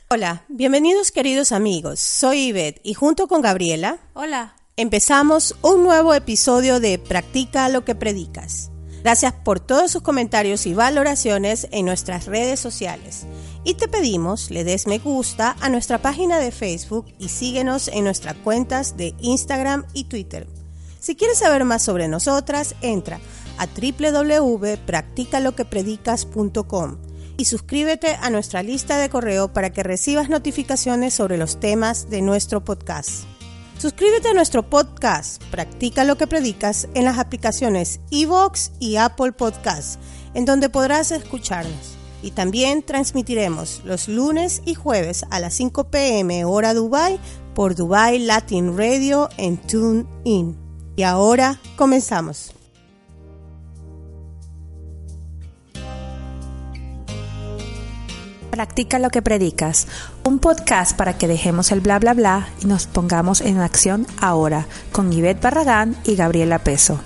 Hola, bienvenidos queridos amigos. Soy Ivette y junto con Gabriela, hola, empezamos un nuevo episodio de Practica lo que predicas. Gracias por todos sus comentarios y valoraciones en nuestras redes sociales. Y te pedimos le des me gusta a nuestra página de Facebook y síguenos en nuestras cuentas de Instagram y Twitter. Si quieres saber más sobre nosotras, entra a www.practicaloquepredicas.com y suscríbete a nuestra lista de correo para que recibas notificaciones sobre los temas de nuestro podcast. Suscríbete a nuestro podcast, Practica lo que predicas, en las aplicaciones iVoox y Apple Podcasts, en donde podrás escucharnos. Y también transmitiremos los lunes y jueves a las 5 p.m. hora Dubái por Dubai Latin Radio en TuneIn. Y ahora comenzamos. Practica lo que predicas, un podcast para que dejemos el bla bla bla y nos pongamos en acción ahora, con Ivette Barragán y Gabriela Peso.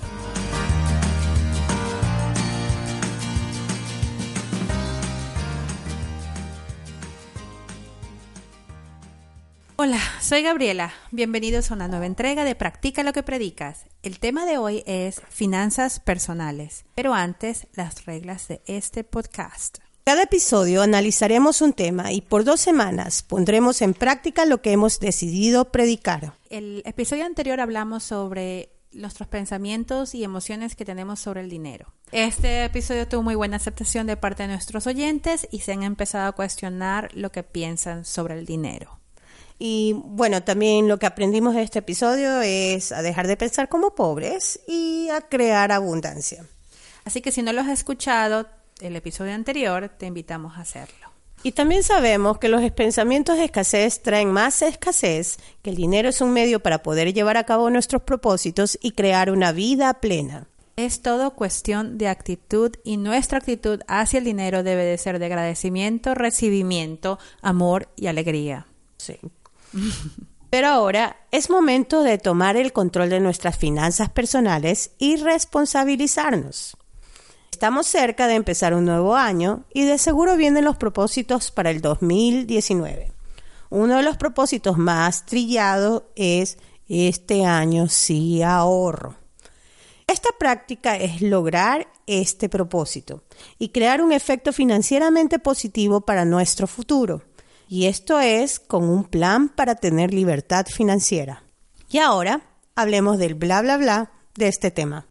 Hola, soy Gabriela. Bienvenidos a una nueva entrega de Practica lo que predicas. El tema de hoy es finanzas personales, pero antes las reglas de este podcast. Cada episodio analizaremos un tema y por 2 semanas pondremos en práctica lo que hemos decidido predicar. El episodio anterior hablamos sobre nuestros pensamientos y emociones que tenemos sobre el dinero. Este episodio tuvo muy buena aceptación de parte de nuestros oyentes y se han empezado a cuestionar lo que piensan sobre el dinero. Y bueno, también lo que aprendimos de este episodio es a dejar de pensar como pobres y a crear abundancia. Así que si no lo has escuchado, el episodio anterior, te invitamos a hacerlo. Y también sabemos que los pensamientos de escasez traen más escasez, que el dinero es un medio para poder llevar a cabo nuestros propósitos y crear una vida plena. Es todo cuestión de actitud y nuestra actitud hacia el dinero debe de ser de agradecimiento, recibimiento, amor y alegría. Sí. Pero ahora es momento de tomar el control de nuestras finanzas personales y responsabilizarnos. Estamos cerca de empezar un nuevo año y de seguro vienen los propósitos para el 2019. Uno de los propósitos más trillados es este año sí ahorro. Esta práctica es lograr este propósito y crear un efecto financieramente positivo para nuestro futuro. Y esto es con un plan para tener libertad financiera. Y ahora hablemos del bla bla bla de este tema.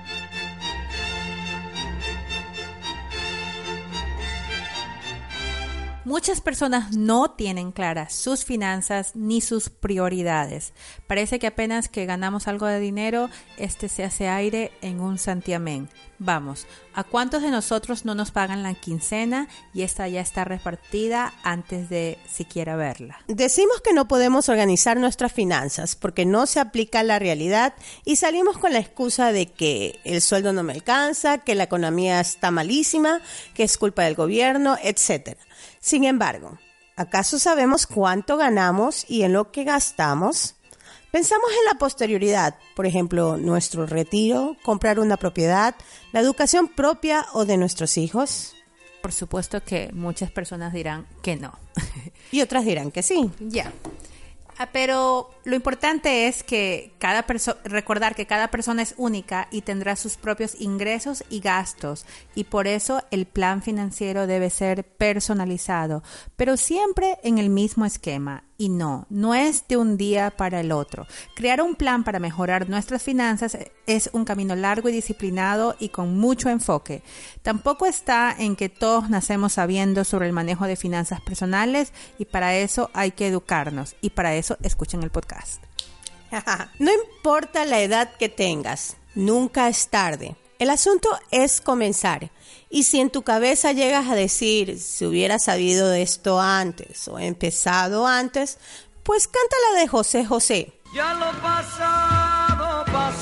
Muchas personas no tienen claras sus finanzas ni sus prioridades. Parece que apenas que ganamos algo de dinero, se hace aire en un santiamén. Vamos, ¿a cuántos de nosotros no nos pagan la quincena y esta ya está repartida antes de siquiera verla? Decimos que no podemos organizar nuestras finanzas porque no se aplica a la realidad y salimos con la excusa de que el sueldo no me alcanza, que la economía está malísima, que es culpa del gobierno, etc. Sin embargo, ¿acaso sabemos cuánto ganamos y en lo que gastamos? Pensamos en la posterioridad, por ejemplo, nuestro retiro, comprar una propiedad, la educación propia o de nuestros hijos. Por supuesto que muchas personas dirán que no. Y otras dirán que sí. Ya. Pero lo importante es que recordar que cada persona es única y tendrá sus propios ingresos y gastos, y por eso el plan financiero debe ser personalizado, pero siempre en el mismo esquema. Y no es de un día para el otro. Crear un plan para mejorar nuestras finanzas es un camino largo y disciplinado y con mucho enfoque. Tampoco está en que todos nacemos sabiendo sobre el manejo de finanzas personales y para eso hay que educarnos y para eso escuchen el podcast. No importa la edad que tengas, nunca es tarde. El asunto es comenzar. Y si en tu cabeza llegas a decir, si hubiera sabido de esto antes o empezado antes, pues canta la de José José. Ya lo pasado,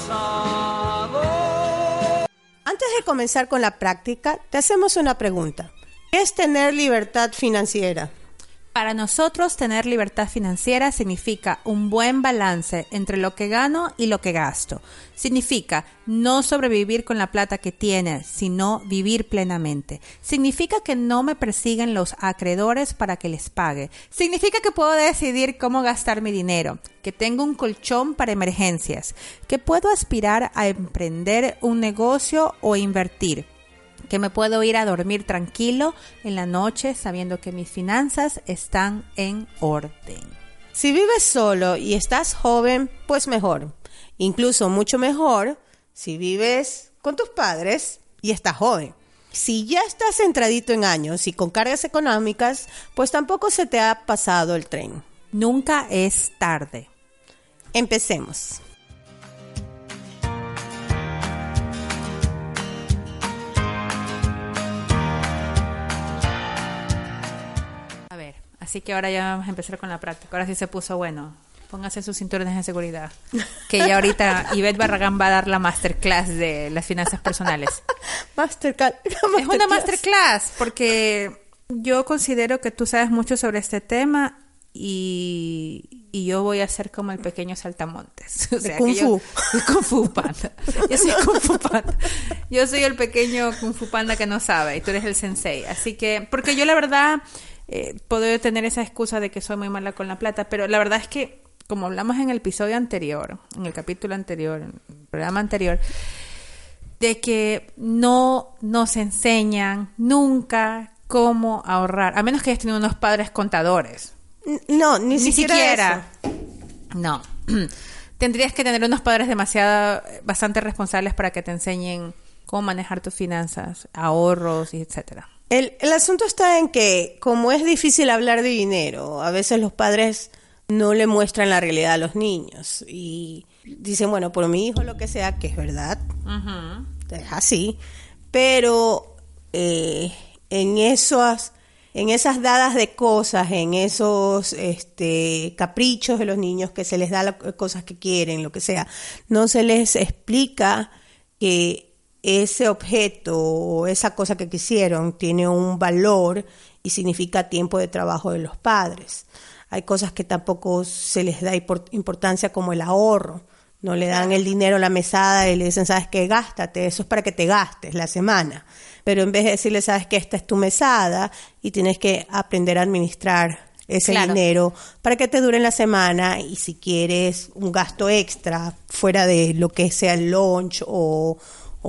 pasado. Antes de comenzar con la práctica, te hacemos una pregunta. ¿Qué es tener libertad financiera? Para nosotros, tener libertad financiera significa un buen balance entre lo que gano y lo que gasto. Significa no sobrevivir con la plata que tienes, sino vivir plenamente. Significa que no me persiguen los acreedores para que les pague. Significa que puedo decidir cómo gastar mi dinero, que tengo un colchón para emergencias, que puedo aspirar a emprender un negocio o invertir, que me puedo ir a dormir tranquilo en la noche sabiendo que mis finanzas están en orden. Si vives solo y estás joven, pues mejor. Incluso mucho mejor si vives con tus padres y estás joven. Si ya estás centradito en años y con cargas económicas, pues tampoco se te ha pasado el tren. Nunca es tarde. Empecemos. Así que ahora ya vamos a empezar con la práctica. Ahora sí se puso bueno. Póngase sus cinturones de seguridad. Que ya ahorita Ivette Barragán va a dar la masterclass de las finanzas personales. Masterclass. Es una masterclass porque yo considero que tú sabes mucho sobre este tema y yo voy a ser como el pequeño saltamontes. O sea, Kung Fu. Kung Fu Panda. Yo soy Kung Fu Panda. Yo soy el pequeño Kung Fu Panda que no sabe y tú eres el sensei. Así que, porque yo la verdad... puedo tener esa excusa de que soy muy mala con la plata, pero la verdad es que, como hablamos en el episodio anterior, en el capítulo anterior, en el programa anterior, de que no nos enseñan nunca cómo ahorrar, a menos que hayas tenido unos padres contadores. No, ni siquiera eso. No. Tendrías que tener unos padres bastante responsables para que te enseñen cómo manejar tus finanzas, ahorros y etcétera. El asunto está en que, como es difícil hablar de dinero, a veces los padres no le muestran la realidad a los niños y dicen, bueno, por mi hijo lo que sea, que es verdad, es así, pero en esas dadas de cosas, en esos caprichos de los niños que se les da las cosas que quieren, lo que sea, no se les explica que ese objeto o esa cosa que quisieron tiene un valor y significa tiempo de trabajo de los padres. Hay cosas que tampoco se les da importancia, como el ahorro. No le dan el dinero a la mesada y le dicen, ¿sabes qué? Gástate, eso es para que te gastes la semana. Pero en vez de decirle, ¿sabes qué? Esta es tu mesada y tienes que aprender a administrar ese dinero para que te dure en la semana, y si quieres un gasto extra fuera de lo que sea el lunch o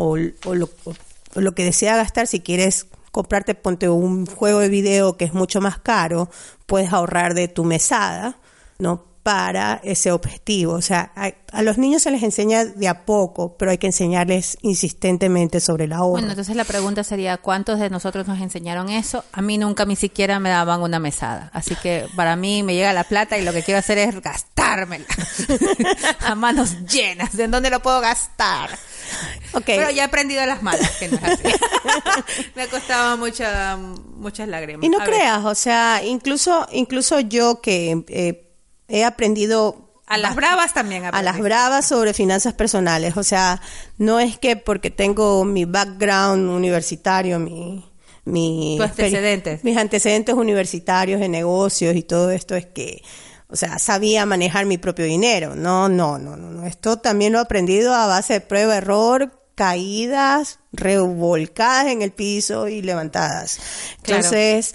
lo que desea gastar, si quieres comprarte, ponte un juego de video que es mucho más caro, puedes ahorrar de tu mesada, ¿no? Para ese objetivo. O sea, a los niños se les enseña de a poco, pero hay que enseñarles insistentemente sobre el ahorro. Bueno, entonces la pregunta sería, ¿cuántos de nosotros nos enseñaron eso? A mí nunca ni siquiera me daban una mesada. Así que para mí me llega la plata y lo que quiero hacer es gastármela. A manos llenas. ¿De dónde lo puedo gastar? Okay. Pero ya he aprendido a las malas, que no es así. Me ha costado muchas lágrimas. Y no creas, o sea, incluso yo que he aprendido... A las bravas también aprendí. A las bravas sobre finanzas personales. O sea, no es que porque tengo mi background universitario, mis antecedentes universitarios de negocios y todo esto, es que, o sea, sabía manejar mi propio dinero. No. Esto también lo he aprendido a base de prueba, error, caídas, revolcadas en el piso y levantadas. Entonces,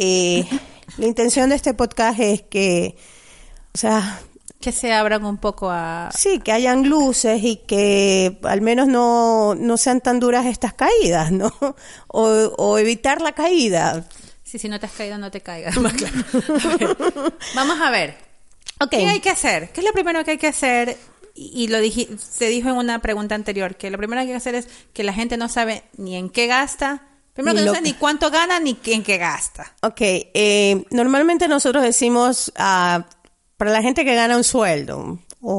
la intención de este podcast es que, o sea, que se abran un poco a... Sí, que hayan luces y que al menos no sean tan duras estas caídas, ¿no? O evitar la caída. Sí, si no te has caído, no te caigas. Más claro. Vamos a ver. Okay. ¿Qué hay que hacer? ¿Qué es lo primero que hay que hacer? Y se dijo en una pregunta anterior, que lo primero que hay que hacer es que la gente no sabe ni en qué gasta. Primero que no sabe ni cuánto gana ni en qué gasta. Okay. Normalmente nosotros decimos... para la gente que gana un sueldo,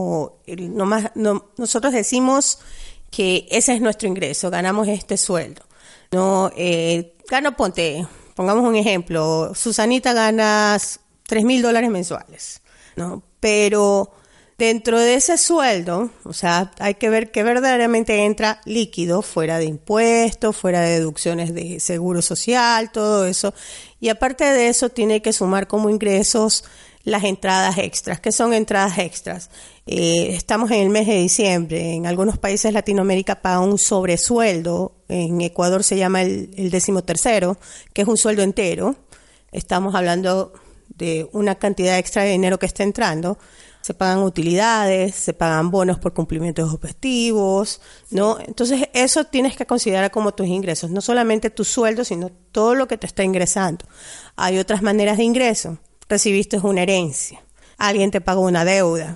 nosotros decimos que ese es nuestro ingreso, ganamos este sueldo. No, pongamos un ejemplo, Susanita gana $3,000 mensuales, ¿no? Pero dentro de ese sueldo, o sea, hay que ver que verdaderamente entra líquido, fuera de impuestos, fuera de deducciones de seguro social, todo eso, Y aparte de eso, tiene que sumar como ingresos las entradas extras. ¿Qué son entradas extras? Estamos en el mes de diciembre. En algunos países de Latinoamérica pagan un sobresueldo. En Ecuador se llama el 13º, que es un sueldo entero. Estamos hablando de una cantidad extra de dinero que está entrando. Se pagan utilidades, se pagan bonos por cumplimiento de objetivos, ¿no? Entonces, eso tienes que considerar como tus ingresos. No solamente tu sueldo, sino todo lo que te está ingresando. Hay otras maneras de ingreso. Recibiste una herencia, alguien te pagó una deuda,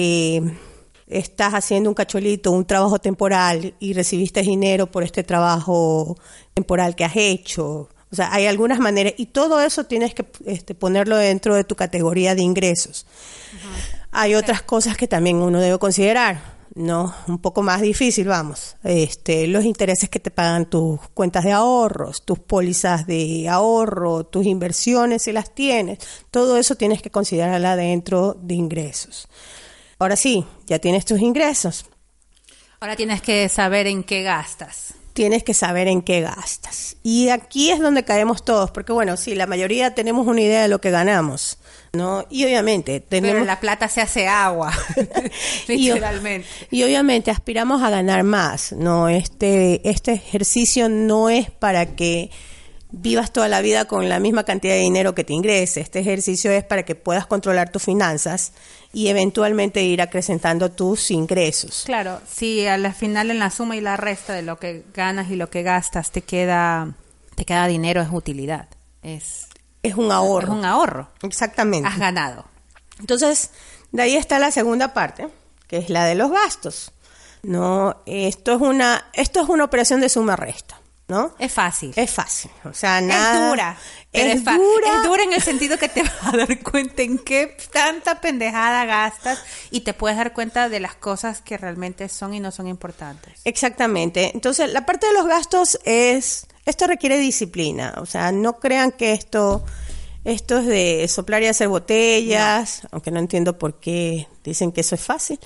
estás haciendo un cacholito, un trabajo temporal y recibiste dinero por este trabajo temporal que has hecho. O sea, hay algunas maneras y todo eso tienes que ponerlo dentro de tu categoría de ingresos. Uh-huh. Hay otras cosas que también uno debe considerar. No, un poco más difícil, vamos. Los intereses que te pagan tus cuentas de ahorros, tus pólizas de ahorro, tus inversiones si las tienes, todo eso tienes que considerarla dentro de ingresos. Ahora sí, ya tienes tus ingresos. Ahora tienes que saber en qué gastas. Tienes que saber en qué gastas. Y aquí es donde caemos todos, porque bueno, sí, la mayoría tenemos una idea de lo que ganamos, ¿no? Y obviamente tenemos... Pero la plata se hace agua, literalmente. Y obviamente aspiramos a ganar más, ¿no? Este ejercicio no es para que vivas toda la vida con la misma cantidad de dinero que te ingrese. Este ejercicio es para que puedas controlar tus finanzas y eventualmente ir acrecentando tus ingresos. Claro, si al final en la suma y la resta de lo que ganas y lo que gastas te queda dinero, es utilidad. Es un ahorro. Es un ahorro. Exactamente. Has ganado. Entonces, de ahí está la segunda parte, que es la de los gastos. No, esto es una operación de suma-resta, ¿no? Es fácil. Es fácil. O sea, nada. Es dura. Pero es dura en el sentido que te vas a dar cuenta en qué tanta pendejada gastas y te puedes dar cuenta de las cosas que realmente son y no son importantes. Exactamente. Entonces, la parte de los gastos esto requiere disciplina. O sea, no crean que esto es de soplar y hacer botellas, no. Aunque no entiendo por qué dicen que eso es fácil.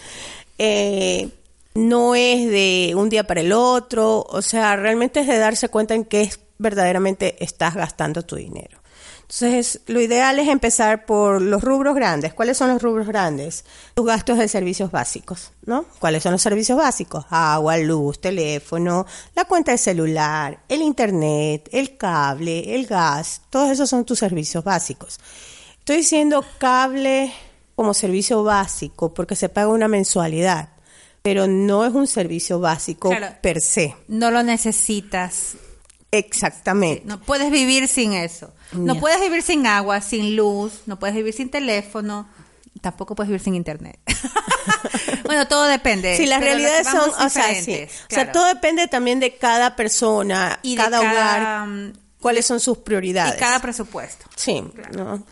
No es de un día para el otro, o sea, realmente es de darse cuenta en qué verdaderamente estás gastando tu dinero. Entonces, lo ideal es empezar por los rubros grandes. ¿Cuáles son los rubros grandes? Tus gastos de servicios básicos, ¿no? ¿Cuáles son los servicios básicos? Agua, luz, teléfono, la cuenta de celular, el internet, el cable, el gas, todos esos son tus servicios básicos. Estoy diciendo cable como servicio básico porque se paga una mensualidad, pero no es un servicio básico per se. No lo necesitas. Exactamente. No puedes vivir sin eso. No puedes vivir sin agua, sin luz, no puedes vivir sin teléfono, tampoco puedes vivir sin internet. Bueno, todo depende. Sí, las realidades son, o sea, sí. Claro. O sea, todo depende también de cada persona, y cada hogar, cuáles son sus prioridades. Y cada presupuesto. Sí, claro. ¿No?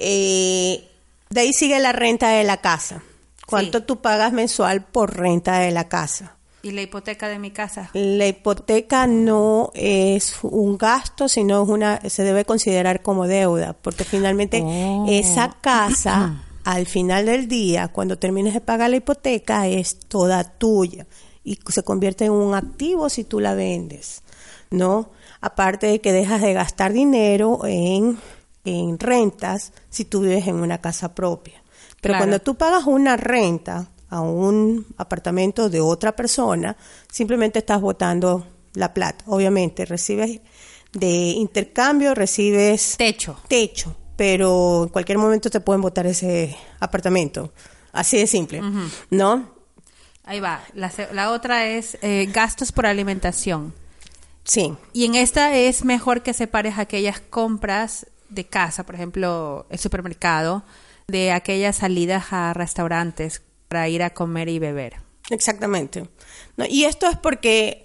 De ahí sigue la renta de la casa. ¿Cuánto tú pagas mensual por renta de la casa? ¿Y la hipoteca de mi casa? La hipoteca no es un gasto, sino se debe considerar como deuda, porque finalmente esa casa, al final del día, cuando termines de pagar la hipoteca, es toda tuya y se convierte en un activo si tú la vendes, ¿no? Aparte de que dejas de gastar dinero en rentas si tú vives en una casa propia. Pero cuando tú pagas una renta a un apartamento de otra persona, simplemente estás botando la plata. Obviamente, recibes de intercambio, recibes techo, pero en cualquier momento te pueden botar ese apartamento. Así de simple, ¿no? Ahí va. La otra es gastos por alimentación. Sí. Y en esta es mejor que separes aquellas compras de casa, por ejemplo, el supermercado, de aquellas salidas a restaurantes para ir a comer y beber. Exactamente. No, y esto es porque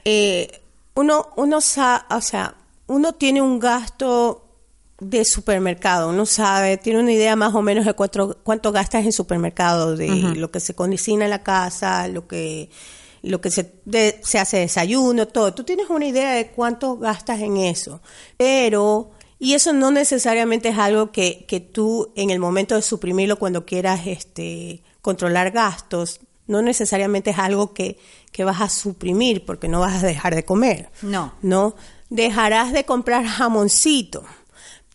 uno tiene un gasto de supermercado, uno sabe, tiene una idea más o menos de cuánto gastas en supermercado, de lo que se cocina en la casa, lo que se hace desayuno, todo. Tú tienes una idea de cuánto gastas en eso, pero... Y eso no necesariamente es algo que tú en el momento de suprimirlo cuando quieras controlar gastos, no necesariamente es algo que vas a suprimir porque no vas a dejar de comer. No. Dejarás de comprar jamoncito,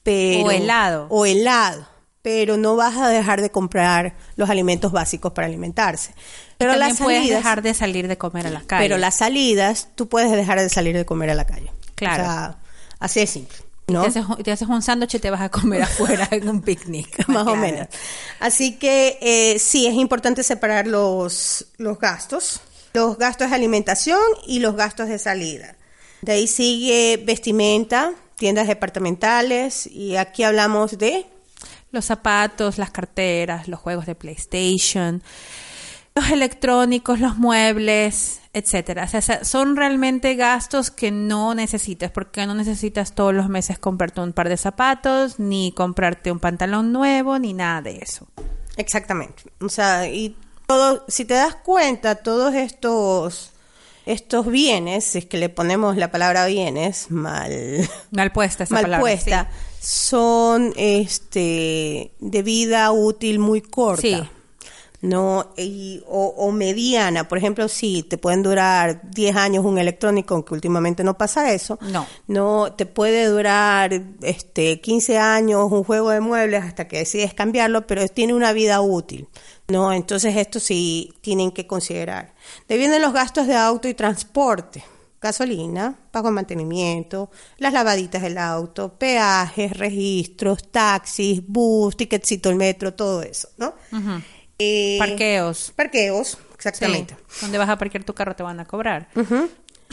pero O helado. Pero no vas a dejar de comprar los alimentos básicos para alimentarse. Pero También las puedes salidas, dejar de salir de comer a la calle. pero las salidas, tú puedes dejar de salir de comer a la calle. Claro. O sea, así de simple, ¿no? Te haces un sándwich y te vas a comer afuera en un picnic. Más o Claro. menos. Así que sí, es importante separar los gastos de alimentación y los gastos de salida. De ahí sigue vestimenta, tiendas departamentales, y aquí hablamos de Los zapatos, las carteras, los juegos de PlayStation, los electrónicos, los muebles, etcétera. O sea, son realmente gastos que no necesitas, porque no necesitas todos los meses comprarte un par de zapatos, ni comprarte un pantalón nuevo, ni nada de eso. exactamente. O sea, y todo, si te das cuenta, todos estos bienes, si es que le ponemos la palabra bienes mal Mal puesta esa mal palabra. puesta, son de vida útil muy corta. Sí. No, o mediana. Por ejemplo, sí, te pueden durar 10 años un electrónico, aunque últimamente no pasa eso. No, te puede durar 15 años un juego de muebles hasta que decides cambiarlo, pero tiene una vida útil. No, entonces esto sí tienen que considerar. De ahí vienen los gastos de auto y transporte. Gasolina, pago de mantenimiento, las lavaditas del auto, peajes, registros, taxis, bus, ticketcito el metro, todo eso, ¿no? Uh-huh. Parqueos. Parqueos, exactamente. Sí, donde vas a parquear tu carro te van a cobrar. Uh-huh.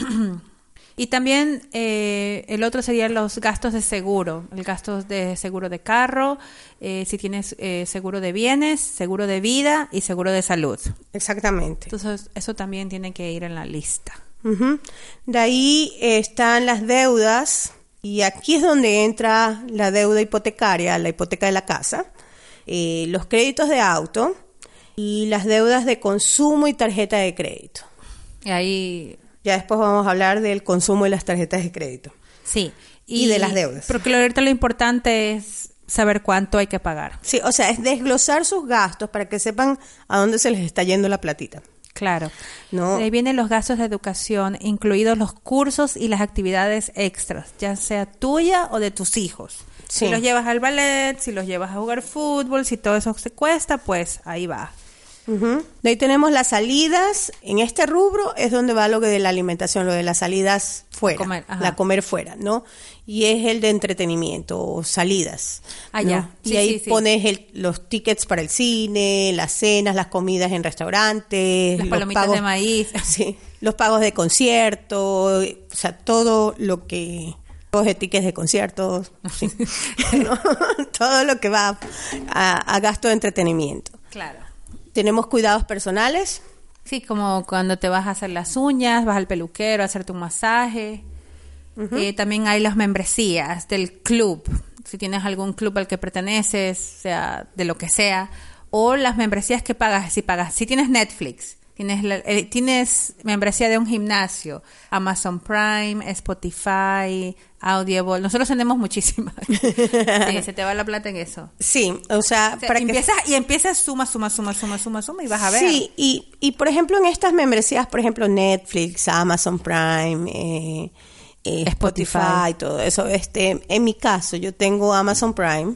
Y también el otro serían los gastos de seguro. El gasto de seguro de carro, si tienes seguro de bienes, seguro de vida y seguro de salud. Exactamente. Entonces, eso también tiene que ir en la lista. Uh-huh. De ahí están las deudas, y aquí es donde entra la deuda hipotecaria, la hipoteca de la casa, los créditos de auto y las deudas de consumo y tarjeta de crédito. Y ahí... Ya después vamos a hablar del consumo y las tarjetas de crédito. Sí. Y de las deudas. Porque ahorita lo importante es saber cuánto hay que pagar. Sí, o sea, es desglosar sus gastos para que sepan a dónde se les está yendo la platita. Claro. No. De ahí vienen los gastos de educación, incluidos los cursos y las actividades extras, ya sea tuya o de tus hijos. Sí. Si los llevas al ballet, si los llevas a jugar fútbol, si todo eso se cuesta, pues ahí va. Uh-huh. De ahí tenemos las salidas. En este rubro es donde va lo de la alimentación, lo de las salidas fuera, comer fuera, ¿no? Y es el de entretenimiento o salidas. Ah, ¿no? ya. Y Sí, ahí sí. los tickets para el cine, las cenas, las comidas en restaurantes, Las los palomitas pagos de maíz. Sí, los pagos de concierto, o sea, todo lo que... Los tickets de conciertos, sí. ¿no? Todo lo que va a gasto de entretenimiento. Claro. Tenemos cuidados personales. Sí, como cuando te vas a hacer las uñas, vas al peluquero a hacerte un masaje. Uh-huh. También hay las membresías del club. Si tienes algún club al que perteneces, sea de lo que sea. O las membresías que pagas. Si tienes Netflix, tienes membresía de un gimnasio, Amazon Prime, Spotify, Audible. Nosotros tenemos muchísimas. Sí, se te va la plata en eso. Sí, o sea para empiezas suma y vas a ver. Sí, y por ejemplo en estas membresías, por ejemplo Netflix, Amazon Prime, Spotify, todo eso. En mi caso, yo tengo Amazon Prime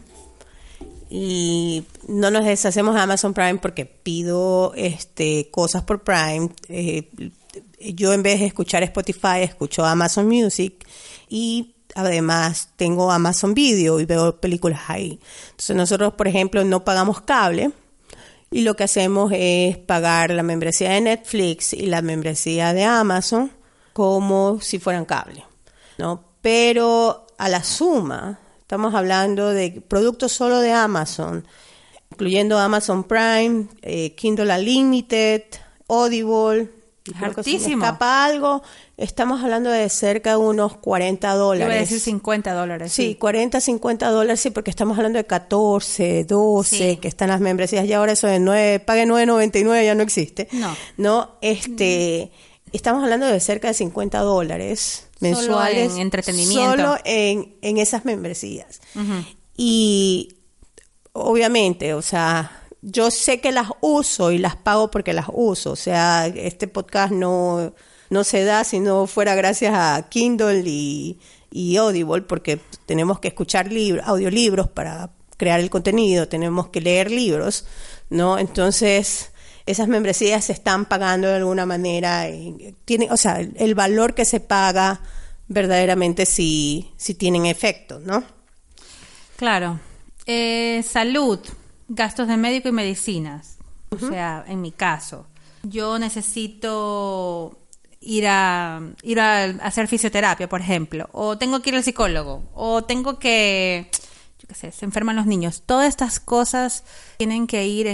y no nos deshacemos de Amazon Prime porque pido cosas por Prime. Yo en vez de escuchar Spotify, escucho Amazon Music y además tengo Amazon Video y veo películas ahí. Entonces nosotros, por ejemplo, no pagamos cable y lo que hacemos es pagar la membresía de Netflix y la membresía de Amazon como si fueran cable, ¿no? Pero a la suma, estamos hablando de productos solo de Amazon, incluyendo Amazon Prime, Kindle Unlimited, Audible. Creo que si me escapa algo, estamos hablando de cerca de unos $40. Yo voy a decir $50. Sí, $40-50, sí, porque estamos hablando de 14, 12, sí, que están las membresías. Y ahora eso de 9, pague $9.99 ya no existe. No, estamos hablando de cerca de $50 mensuales. Solo en entretenimiento. Solo en esas membresías. Uh-huh. Y obviamente, o sea, yo sé que las uso y las pago porque las uso. O sea, este podcast no se da si no fuera gracias a Kindle y y Audible, porque tenemos que escuchar audiolibros para crear el contenido, tenemos que leer libros, ¿no? Entonces, esas membresías se están pagando de alguna manera, y o sea, el valor que se paga verdaderamente sí tienen efecto, ¿no? Claro. Salud, gastos de médico y medicinas. O sea, en mi caso, yo necesito ir a hacer fisioterapia, por ejemplo, o tengo que ir al psicólogo, o tengo que, yo qué sé, se enferman los niños. Todas estas cosas tienen que ir,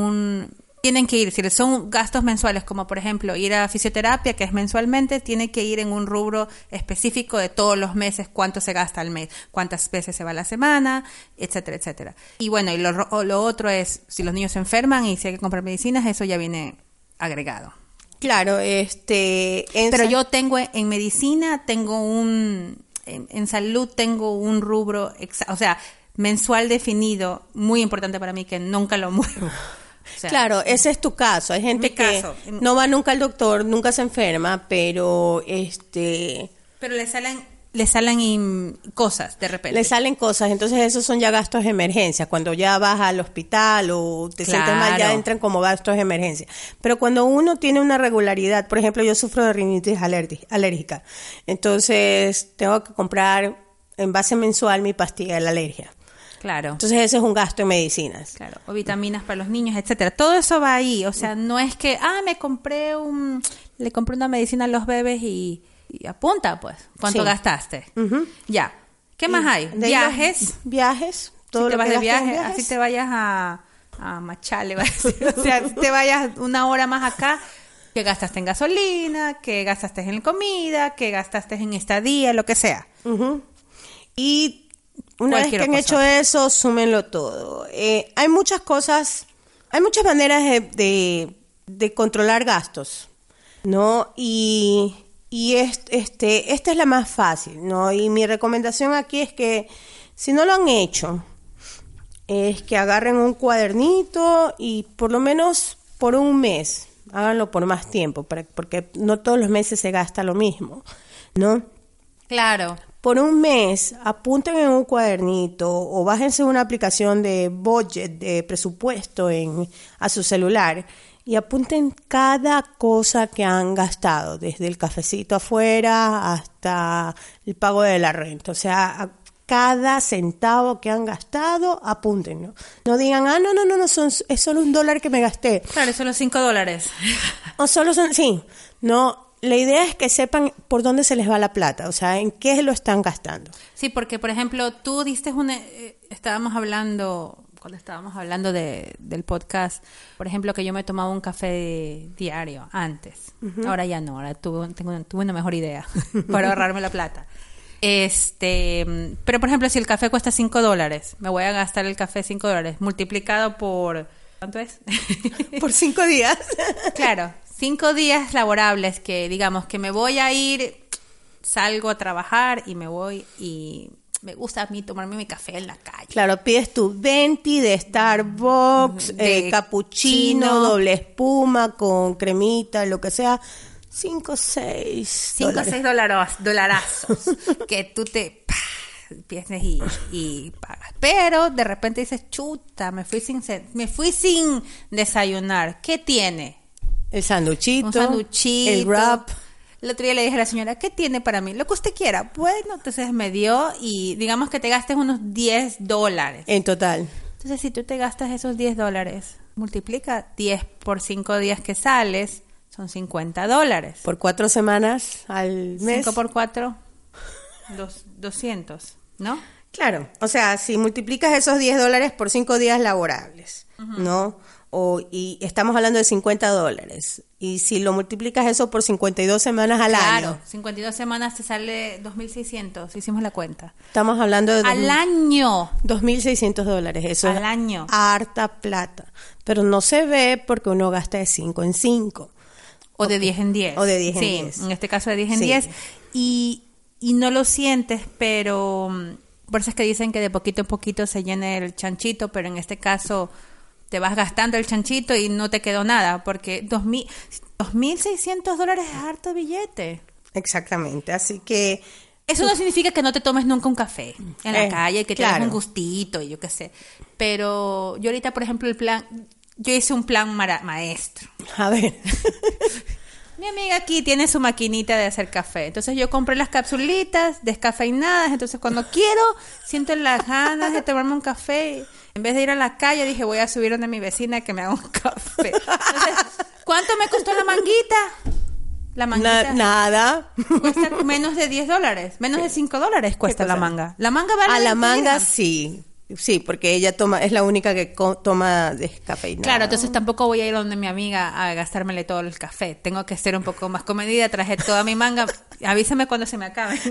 si son gastos mensuales, como por ejemplo ir a fisioterapia, que es mensualmente, tiene que ir en un rubro específico de todos los meses, cuánto se gasta al mes, cuántas veces se va a la semana, etcétera, etcétera. Y bueno, y lo otro es, si los niños se enferman y si hay que comprar medicinas, eso ya viene agregado. Claro, pero yo tengo en medicina, en salud tengo un rubro, o sea, mensual definido, muy importante para mí, que nunca lo muevo. O sea, claro, ese es tu caso. Hay gente que no va nunca al doctor, nunca se enferma, pero pero le salen cosas de repente. Le salen cosas, entonces esos son ya gastos de emergencia. Cuando ya vas al hospital o te sientes mal, ya entran como gastos de emergencia. Pero cuando uno tiene una regularidad, por ejemplo, yo sufro de rinitis alérgica, entonces tengo que comprar en base mensual mi pastilla de la alergia. Claro. Entonces ese es un gasto en medicinas. Claro, o vitaminas para los niños, etcétera. Todo eso va ahí, o sea, no es que, le compré una medicina a los bebés y apunta, pues, ¿cuánto gastaste? Uh-huh. Ya. ¿Qué más hay? Viajes. Todo si te vas de viaje, así te vayas a Machale, va a decir. O sea, si te vayas una hora más acá, que gastaste en gasolina, que gastaste en comida, que gastaste en estadía, lo que sea. Uh-huh. Y una vez que han hecho eso, súmenlo todo. Hay muchas cosas, hay muchas maneras de controlar gastos, ¿no? Y esta es la más fácil, ¿no? Y mi recomendación aquí es que si no lo han hecho, es que agarren un cuadernito y por lo menos por un mes, háganlo por más tiempo, porque no todos los meses se gasta lo mismo, ¿no? Claro. Por un mes, apunten en un cuadernito o bájense una aplicación de budget, de presupuesto a su celular y apunten cada cosa que han gastado, desde el cafecito afuera hasta el pago de la renta. O sea, cada centavo que han gastado, apúntenlo. No digan, no, es solo $1 que me gasté. Claro, solo $5. O solo sí, no. La idea es que sepan por dónde se les va la plata, o sea, en qué lo están gastando. Sí, porque, por ejemplo, tú diste cuando estábamos hablando del podcast, por ejemplo, que yo me tomaba un café diario antes. Uh-huh. Ahora ya no, ahora tuve una mejor idea para ahorrarme la plata. Pero, por ejemplo, si el café cuesta $5, me voy a gastar el café $5 multiplicado por... ¿Cuánto es? Por 5 días. Claro. 5 días laborables que, digamos, que me voy a ir, salgo a trabajar y me voy y me gusta a mí tomarme mi café en la calle. Claro, pides tu venti de Starbucks, cappuccino, doble espuma con cremita, lo que sea. 5 o 6 dolarazos que tú te empiezas y pagas. Pero de repente dices, chuta, me fui sin desayunar. ¿Qué tiene? El sanduchito, un sanduchito, el wrap. El otro día le dije a la señora, ¿qué tiene para mí? Lo que usted quiera. Bueno, entonces me dio y digamos que te gastes unos $10. En total. Entonces, si tú te gastas esos $10, multiplica 10 por 5 días que sales, son $50. Por 4 semanas al mes. 5 por 4, 200, ¿no? Claro, o sea, si multiplicas esos $10 por 5 días laborables, uh-huh, ¿no? Y estamos hablando de $50. Y si lo multiplicas eso por 52 semanas al año. Claro, 52 semanas te sale 2.600, hicimos la cuenta. Estamos hablando de... Al año. $2.600, eso al año. Harta plata. Pero no se ve porque uno gasta de 5 en 5. O de 10 en 10. O de 10 en 10. Sí, en este caso de 10 en 10. Y no lo sientes, pero... Por eso es que dicen que de poquito en poquito se llena el chanchito, pero en este caso... te vas gastando el chanchito y no te quedó nada, porque $2.600 es harto billete. Exactamente, así que Eso no significa que no te tomes nunca un café en la calle, que te des claro. un gustito, y yo qué sé. Pero yo ahorita, por ejemplo, yo hice un plan maestro. A ver. Mi amiga aquí tiene su maquinita de hacer café. Entonces yo compré las capsulitas descafeinadas. Entonces cuando quiero, siento las ganas de tomarme un café. En vez de ir a la calle, dije, voy a subir donde mi vecina que me haga un café. Entonces, ¿cuánto me costó la manguita? La manguita Nada. cuesta menos de $10. Menos de $5 cuesta la manga. La manga vale A la 20 manga dirhams. sí. Sí, porque ella es la única que toma descafeinada. Claro, entonces tampoco voy a ir donde mi amiga a gastármele todo el café. Tengo que ser un poco más comedida. Traje toda mi manga. Avísame cuando se me acabe.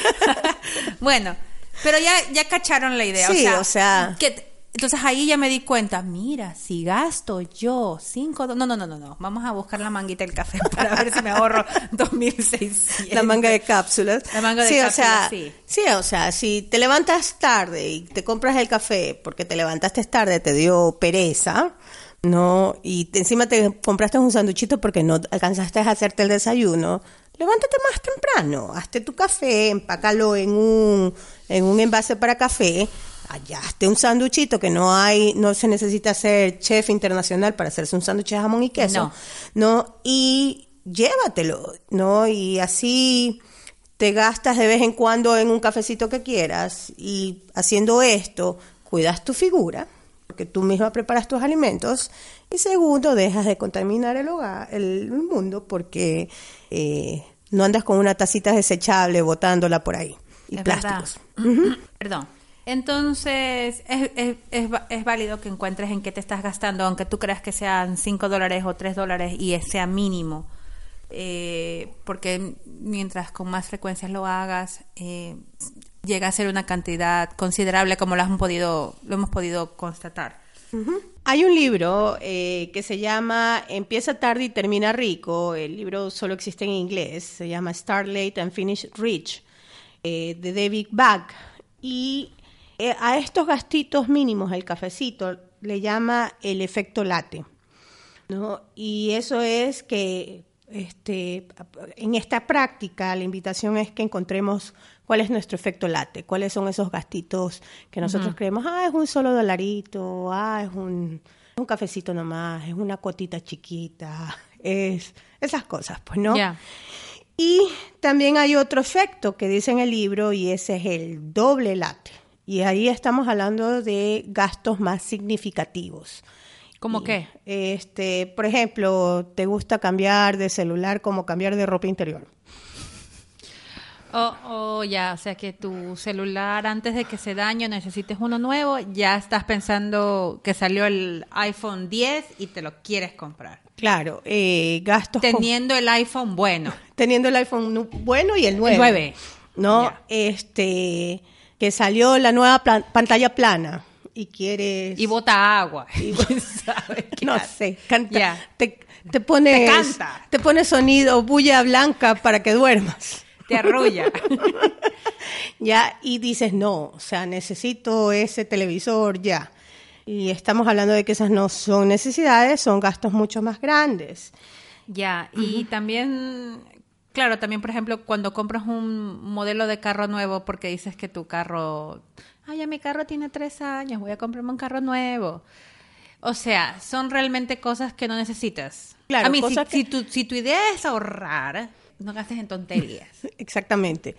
Bueno, pero ya cacharon la idea. Sí, o sea... Entonces ahí ya me di cuenta, mira, si gasto yo $5... No. Vamos a buscar la manguita del café para ver si me ahorro 2.600. La manga de cápsulas. La manga de sí, cápsulas, o sea, sí. Sí, o sea, si te levantas tarde y te compras el café porque te levantaste tarde, te dio pereza, ¿no? Y encima te compraste un sanduchito porque no alcanzaste a hacerte el desayuno, levántate más temprano, hazte tu café, empácalo en un envase para café, hallaste un sanduchito que no se necesita ser chef internacional para hacerse un sándwich de jamón y queso, ¿no? Y llévatelo, ¿no? Y así te gastas de vez en cuando en un cafecito que quieras, y haciendo esto cuidas tu figura, porque tú misma preparas tus alimentos, y segundo, dejas de contaminar el hogar, el mundo, porque no andas con una tacita desechable botándola por ahí, y Es plásticos. Perdón. Entonces, es válido que encuentres en qué te estás gastando, aunque tú creas que sean $5 o $3 y sea mínimo. Porque mientras con más frecuencias lo hagas, llega a ser una cantidad considerable, como lo hemos podido constatar. Hay un libro que se llama Empieza tarde y termina rico. El libro solo existe en inglés. Se llama Start Late and Finish Rich, de David Bach. Y a estos gastitos mínimos, el cafecito, le llama el efecto latte, ¿no? Y eso es que en esta práctica la invitación es que encontremos cuál es nuestro efecto latte, cuáles son esos gastitos que nosotros creemos, es un solo dolarito, es un cafecito nomás, es una cuotita chiquita, es esas cosas, pues, ¿no? Yeah. Y también hay otro efecto que dice en el libro, y ese es el doble latte. Y ahí estamos hablando de gastos más significativos. ¿Cómo qué? Por ejemplo, ¿te gusta cambiar de celular como cambiar de ropa interior? Ya, o sea que tu celular, antes de que se dañe, necesites uno nuevo, ya estás pensando que salió el iPhone 10 y te lo quieres comprar. Claro, gastos... Teniendo el iPhone bueno. Teniendo el iPhone bueno y el 9. El 9. ¿No? Ya. Que salió la nueva pantalla plana y quieres... Y bota agua. ¿Sabes qué No hace? sé, canta. Ya. Te pones... canta. Te pones sonido, bulla blanca para que duermas. Te arrulla. Ya, y dices, no, o sea, necesito ese televisor ya. Y estamos hablando de que esas no son necesidades, son gastos mucho más grandes. Ya, y también, claro, también, por ejemplo, cuando compras un modelo de carro nuevo porque dices que tu carro, ya mi carro tiene 3 años, voy a comprarme un carro nuevo. O sea, son realmente cosas que no necesitas. Claro, a mí, cosas si tu idea es ahorrar, no gastes en tonterías. Exactamente.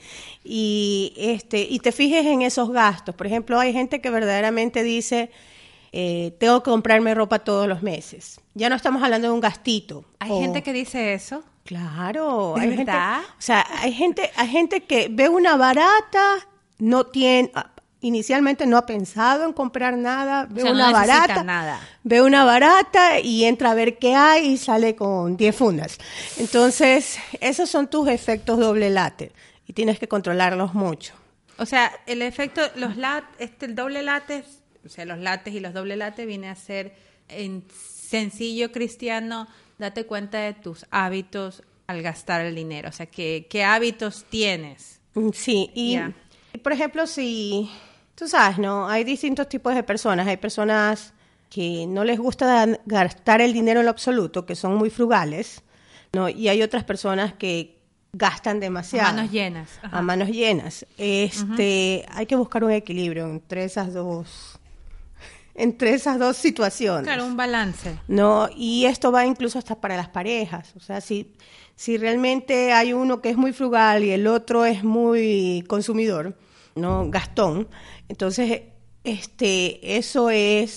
Y te fijes en esos gastos. Por ejemplo, hay gente que verdaderamente dice, tengo que comprarme ropa todos los meses. Ya no estamos hablando de un gastito. ¿Hay gente que dice eso? Claro. ¿De hay verdad? Gente, o sea, hay gente que ve una barata, inicialmente no ha pensado en comprar nada, ve O sea, una no necesita barata, nada. ve una barata y entra a ver qué hay y sale con 10 fundas. Entonces, esos son tus efectos doble latte y tienes que controlarlos mucho. O sea, el efecto, el doble latte, o sea, los lattes y los doble latte viene a ser, en sencillo cristiano, date cuenta de tus hábitos al gastar el dinero. O sea, ¿qué hábitos tienes? Sí, y por ejemplo, si tú sabes, ¿no? Hay distintos tipos de personas. Hay personas que no les gusta gastar el dinero en lo absoluto, que son muy frugales, ¿no? Y hay otras personas que gastan demasiado. Manos llenas. Ajá. A manos llenas. Hay que buscar un equilibrio entre esas dos situaciones. Claro, un balance. No, y esto va incluso hasta para las parejas. O sea, si realmente hay uno que es muy frugal y el otro es muy consumidor, no gastón, entonces eso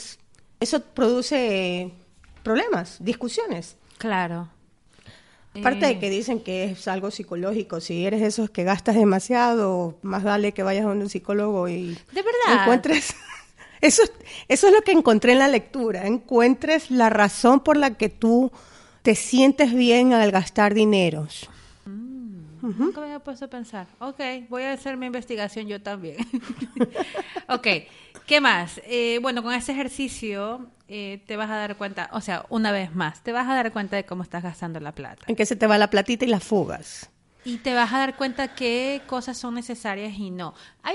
produce problemas, discusiones. Claro. Aparte de que dicen que es algo psicológico, si eres de esos que gastas demasiado, más vale que vayas a un psicólogo y ¿De verdad? encuentres... Eso es lo que encontré en la lectura, encuentres la razón por la que tú te sientes bien al gastar dineros. Nunca me había puesto a pensar. Ok, voy a hacer mi investigación yo también. Ok, ¿qué más? Bueno, con este ejercicio te vas a dar cuenta, o sea, una vez más, te vas a dar cuenta de cómo estás gastando la plata. En que se te va la platita y las fugas. Y te vas a dar cuenta qué cosas son necesarias y no.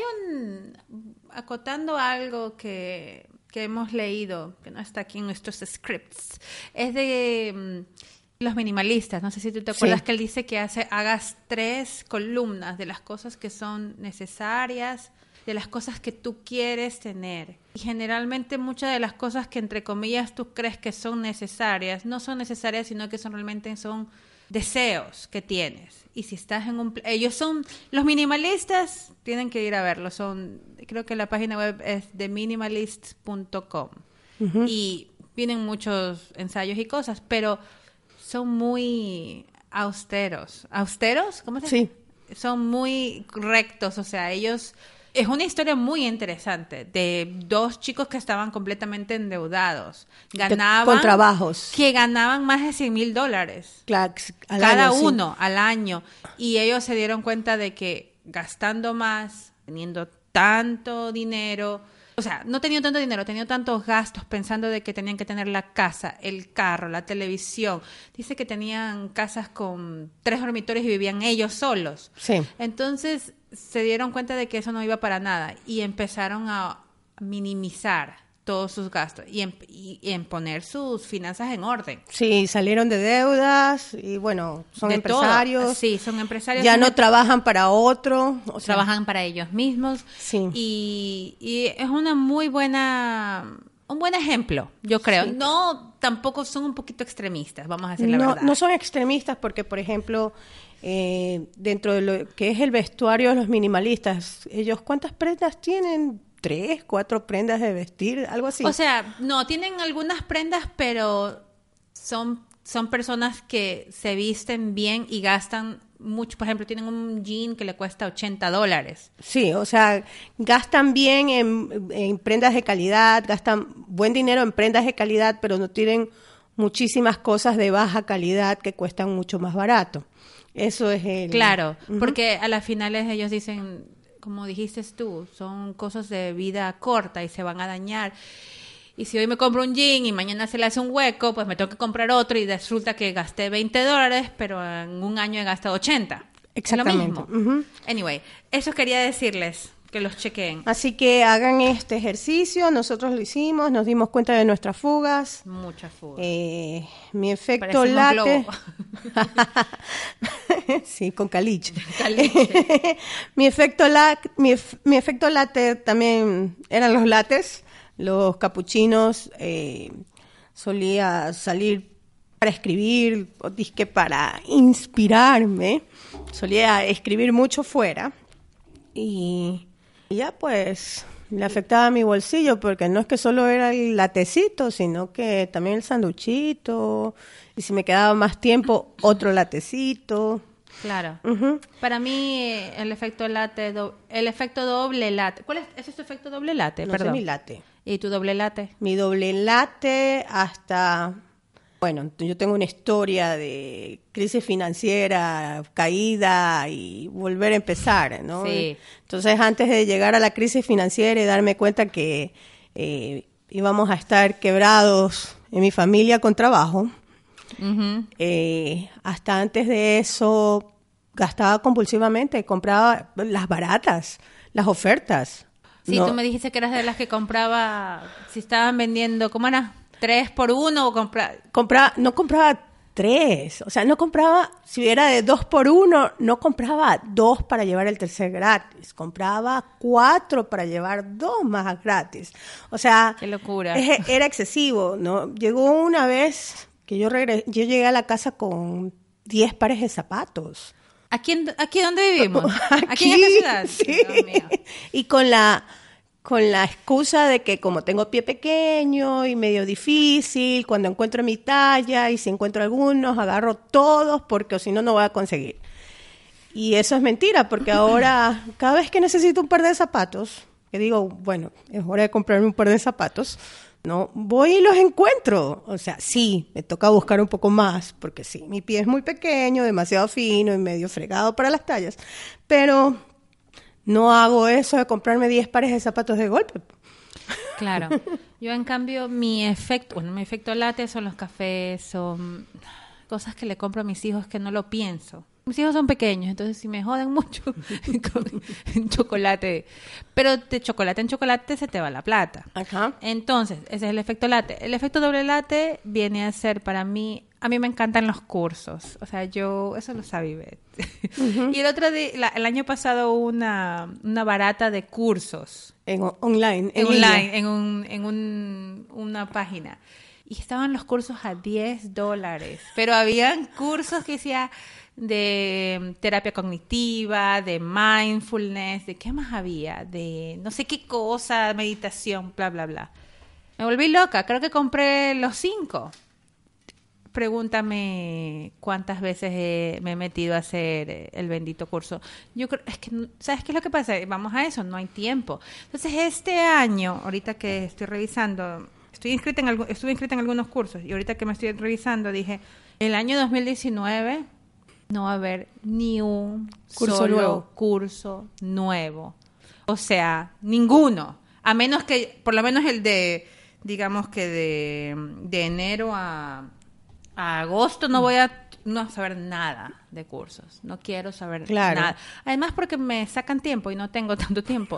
Acotando algo que hemos leído, que no está aquí en nuestros scripts, es de los minimalistas. No sé si tú te acuerdas Sí. que él dice que hagas 3 columnas de las cosas que son necesarias, de las cosas que tú quieres tener. Y generalmente muchas de las cosas que entre comillas tú crees que son necesarias, no son necesarias, sino que realmente son deseos que tienes. Y si estás en ellos son los minimalistas, tienen que ir a verlo. Creo que la página web es theminimalist.com. Y vienen muchos ensayos y cosas, pero son muy austeros. ¿Austeros? ¿Cómo se dice? Sí. Son muy rectos, o sea, ellos... Es una historia muy interesante de 2 chicos que estaban completamente endeudados. Con trabajos. Que ganaban más de $100,000 Al cada año, sí. uno al año. Y ellos se dieron cuenta de que gastando más, teniendo tanto dinero, o sea, no teniendo tanto dinero, teniendo tantos gastos, pensando de que tenían que tener la casa, el carro, la televisión. Dice que tenían casas con 3 dormitorios y vivían ellos solos. Sí. Entonces se dieron cuenta de que eso no iba para nada y empezaron a minimizar todos sus gastos y en poner sus finanzas en orden. Sí, salieron de deudas y bueno, son De empresarios. todo. Sí, son empresarios. Ya no trabajan para otro. O sea, trabajan para ellos mismos. Sí. Y es un buen ejemplo, yo creo. Sí. No, tampoco son un poquito extremistas, vamos a decir la verdad. No son extremistas porque, por ejemplo, dentro de lo que es el vestuario de los minimalistas, ellos ¿cuántas prendas tienen? 3, 4 prendas de vestir, algo así. O sea, no, tienen algunas prendas, pero son personas que se visten bien y gastan mucho. Por ejemplo, tienen un jean que le cuesta $80. Sí, o sea, gastan bien en prendas de calidad, gastan buen dinero en prendas de calidad, pero no tienen muchísimas cosas de baja calidad que cuestan mucho más barato. Eso es el... Claro, porque a las finales ellos dicen, como dijiste tú, son cosas de vida corta y se van a dañar. Y si hoy me compro un jean y mañana se le hace un hueco, pues me tengo que comprar otro y resulta que gasté $20, pero en un año he gastado 80. Exactamente. Es lo mismo. Anyway, eso quería decirles, que los chequeen. Así que hagan este ejercicio, nosotros lo hicimos, nos dimos cuenta de nuestras fugas. Muchas fugas. Mi efecto Parecemos latte. globo. Sí, con caliche. Caliche. mi efecto latte también eran los lattes, los capuchinos. Solía salir para escribir, o disque para inspirarme. Solía escribir mucho fuera y ya pues le afectaba a mi bolsillo porque no es que solo era el latecito, sino que también el sanduchito, y si me quedaba más tiempo, otro latecito. Claro. Ujú. Para mí, el efecto doble latte. ¿Cuál es? ¿Ese es tu efecto doble latte? No sé Perdón. mi latte. ¿Y tu doble latte? Mi doble latte hasta... Bueno, yo tengo una historia de crisis financiera, caída y volver a empezar, ¿no? Sí. Entonces, antes de llegar a la crisis financiera y darme cuenta que íbamos a estar quebrados en mi familia con trabajo, Ujú. hasta antes de eso gastaba compulsivamente, compraba las baratas, las ofertas. Sí, No, tú me dijiste que eras de las que compraba, si estaban vendiendo, ¿cómo era? 3 por 1 o comprar. no compraba 3. O sea, no compraba, si hubiera de 2 por 1, no compraba 2 para llevar el tercer gratis. Compraba 4 para llevar 2 más gratis. O sea, qué locura. Era excesivo, ¿no? Llegó una vez que yo llegué a la casa con 10 pares de zapatos. ¿Aquí dónde vivimos? ¿Aquí en esta ciudad? Sí. Dios mío. Y con la excusa de que como tengo pie pequeño y medio difícil, cuando encuentro mi talla y si encuentro algunos, agarro todos porque si no, no voy a conseguir. Y eso es mentira, porque ahora cada vez que necesito un par de zapatos, que digo, bueno, es hora de comprarme un par de zapatos, no, voy y los encuentro. O sea, sí, me toca buscar un poco más, porque sí, mi pie es muy pequeño, demasiado fino y medio fregado para las tallas, pero no hago eso de comprarme 10 pares de zapatos de golpe. Claro. Yo, en cambio, mi efecto látex son los cafés, son cosas que le compro a mis hijos que no lo pienso. Mis hijos son pequeños, entonces si me joden mucho con chocolate, pero de chocolate en chocolate se te va la plata. Ajá. Entonces, ese es el efecto latte. El efecto doble latte viene a ser para mí, a mí me encantan los cursos. O sea, eso lo sabe Ivette. Uh-huh. Y el otro día, el año pasado hubo una barata de cursos. Online. En una página. Y estaban los cursos a $10. Pero habían cursos que decía de terapia cognitiva, de mindfulness, de qué más había, de no sé qué cosa, meditación, bla, bla, bla. Me volví loca, creo que compré los 5. Pregúntame cuántas veces me he metido a hacer el bendito curso. Yo creo, es que, ¿sabes qué es lo que pasa? Vamos a eso, no hay tiempo. Entonces, este año, ahorita que estoy revisando, estuve inscrita en algunos cursos y ahorita que me estoy revisando dije, el año 2019 no va a haber ni un curso nuevo. O sea, ninguno. A menos que, por lo menos el de, digamos que de enero a agosto no voy a saber nada de cursos. No quiero saber nada. Además porque me sacan tiempo y no tengo tanto tiempo.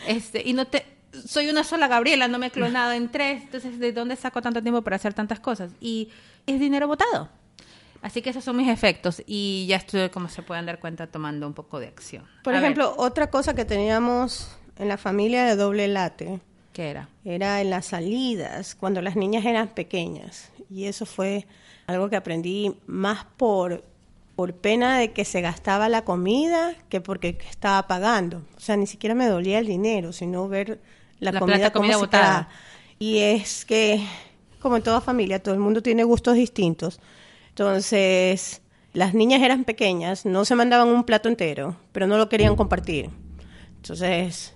Soy una sola Gabriela, no me he clonado en 3. Entonces, ¿de dónde saco tanto tiempo para hacer tantas cosas? Y es dinero botado. Así que esos son mis efectos y ya estoy, como se pueden dar cuenta, tomando un poco de acción. Por ejemplo, otra cosa que teníamos en la familia de doble latte. ¿Qué era? Era en las salidas, cuando las niñas eran pequeñas. Y eso fue algo que aprendí más por pena de que se gastaba la comida que porque estaba pagando. O sea, ni siquiera me dolía el dinero, sino ver la comida botada. Y es que, como en toda familia, todo el mundo tiene gustos distintos. Entonces, las niñas eran pequeñas, no se mandaban un plato entero, pero no lo querían compartir. Entonces,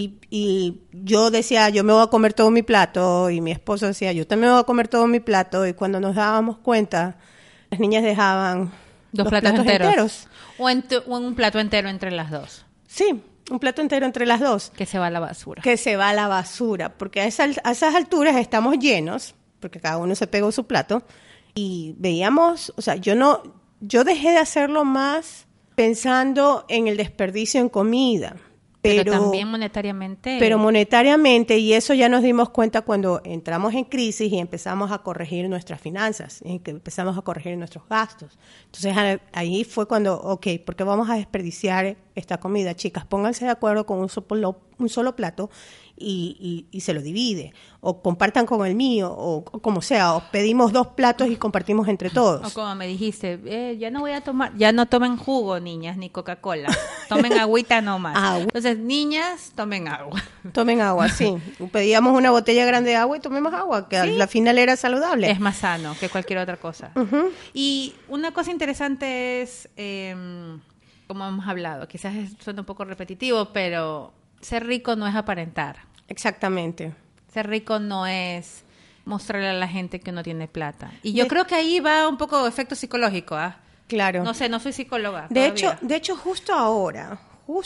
y yo decía, yo me voy a comer todo mi plato, y mi esposo decía, yo también me voy a comer todo mi plato, y cuando nos dábamos cuenta, las niñas dejaban dos platos enteros. O en un plato entero entre las dos. Sí, un plato entero entre las dos. Que se va a la basura. Que se va a la basura, porque a esas alturas estamos llenos, porque cada uno se pegó su plato, y veíamos, o sea, yo dejé de hacerlo más pensando en el desperdicio en comida. Pero también monetariamente. Pero monetariamente, y eso ya nos dimos cuenta cuando entramos en crisis y empezamos a corregir nuestras finanzas, y que empezamos a corregir nuestros gastos. Entonces ahí fue cuando, ¿por qué vamos a desperdiciar esta comida? Chicas, pónganse de acuerdo con un solo plato y se lo divide, o compartan con el mío, o como sea, o pedimos 2 platos y compartimos entre todos. O como me dijiste, ya no voy a tomar, ya no tomen jugo, niñas, ni Coca-Cola, tomen agüita nomás. Entonces, niñas, tomen agua. Tomen agua, sí. Pedíamos una botella grande de agua y tomemos agua, que al final era saludable. Es más sano que cualquier otra cosa. Uh-huh. Y una cosa interesante es, como hemos hablado, quizás suena un poco repetitivo, pero ser rico no es aparentar. Exactamente. Ser rico no es mostrarle a la gente que uno tiene plata. Y yo creo que ahí va un poco efecto psicológico, ¿ah? Claro. No sé, no soy psicóloga. De hecho, justo ahora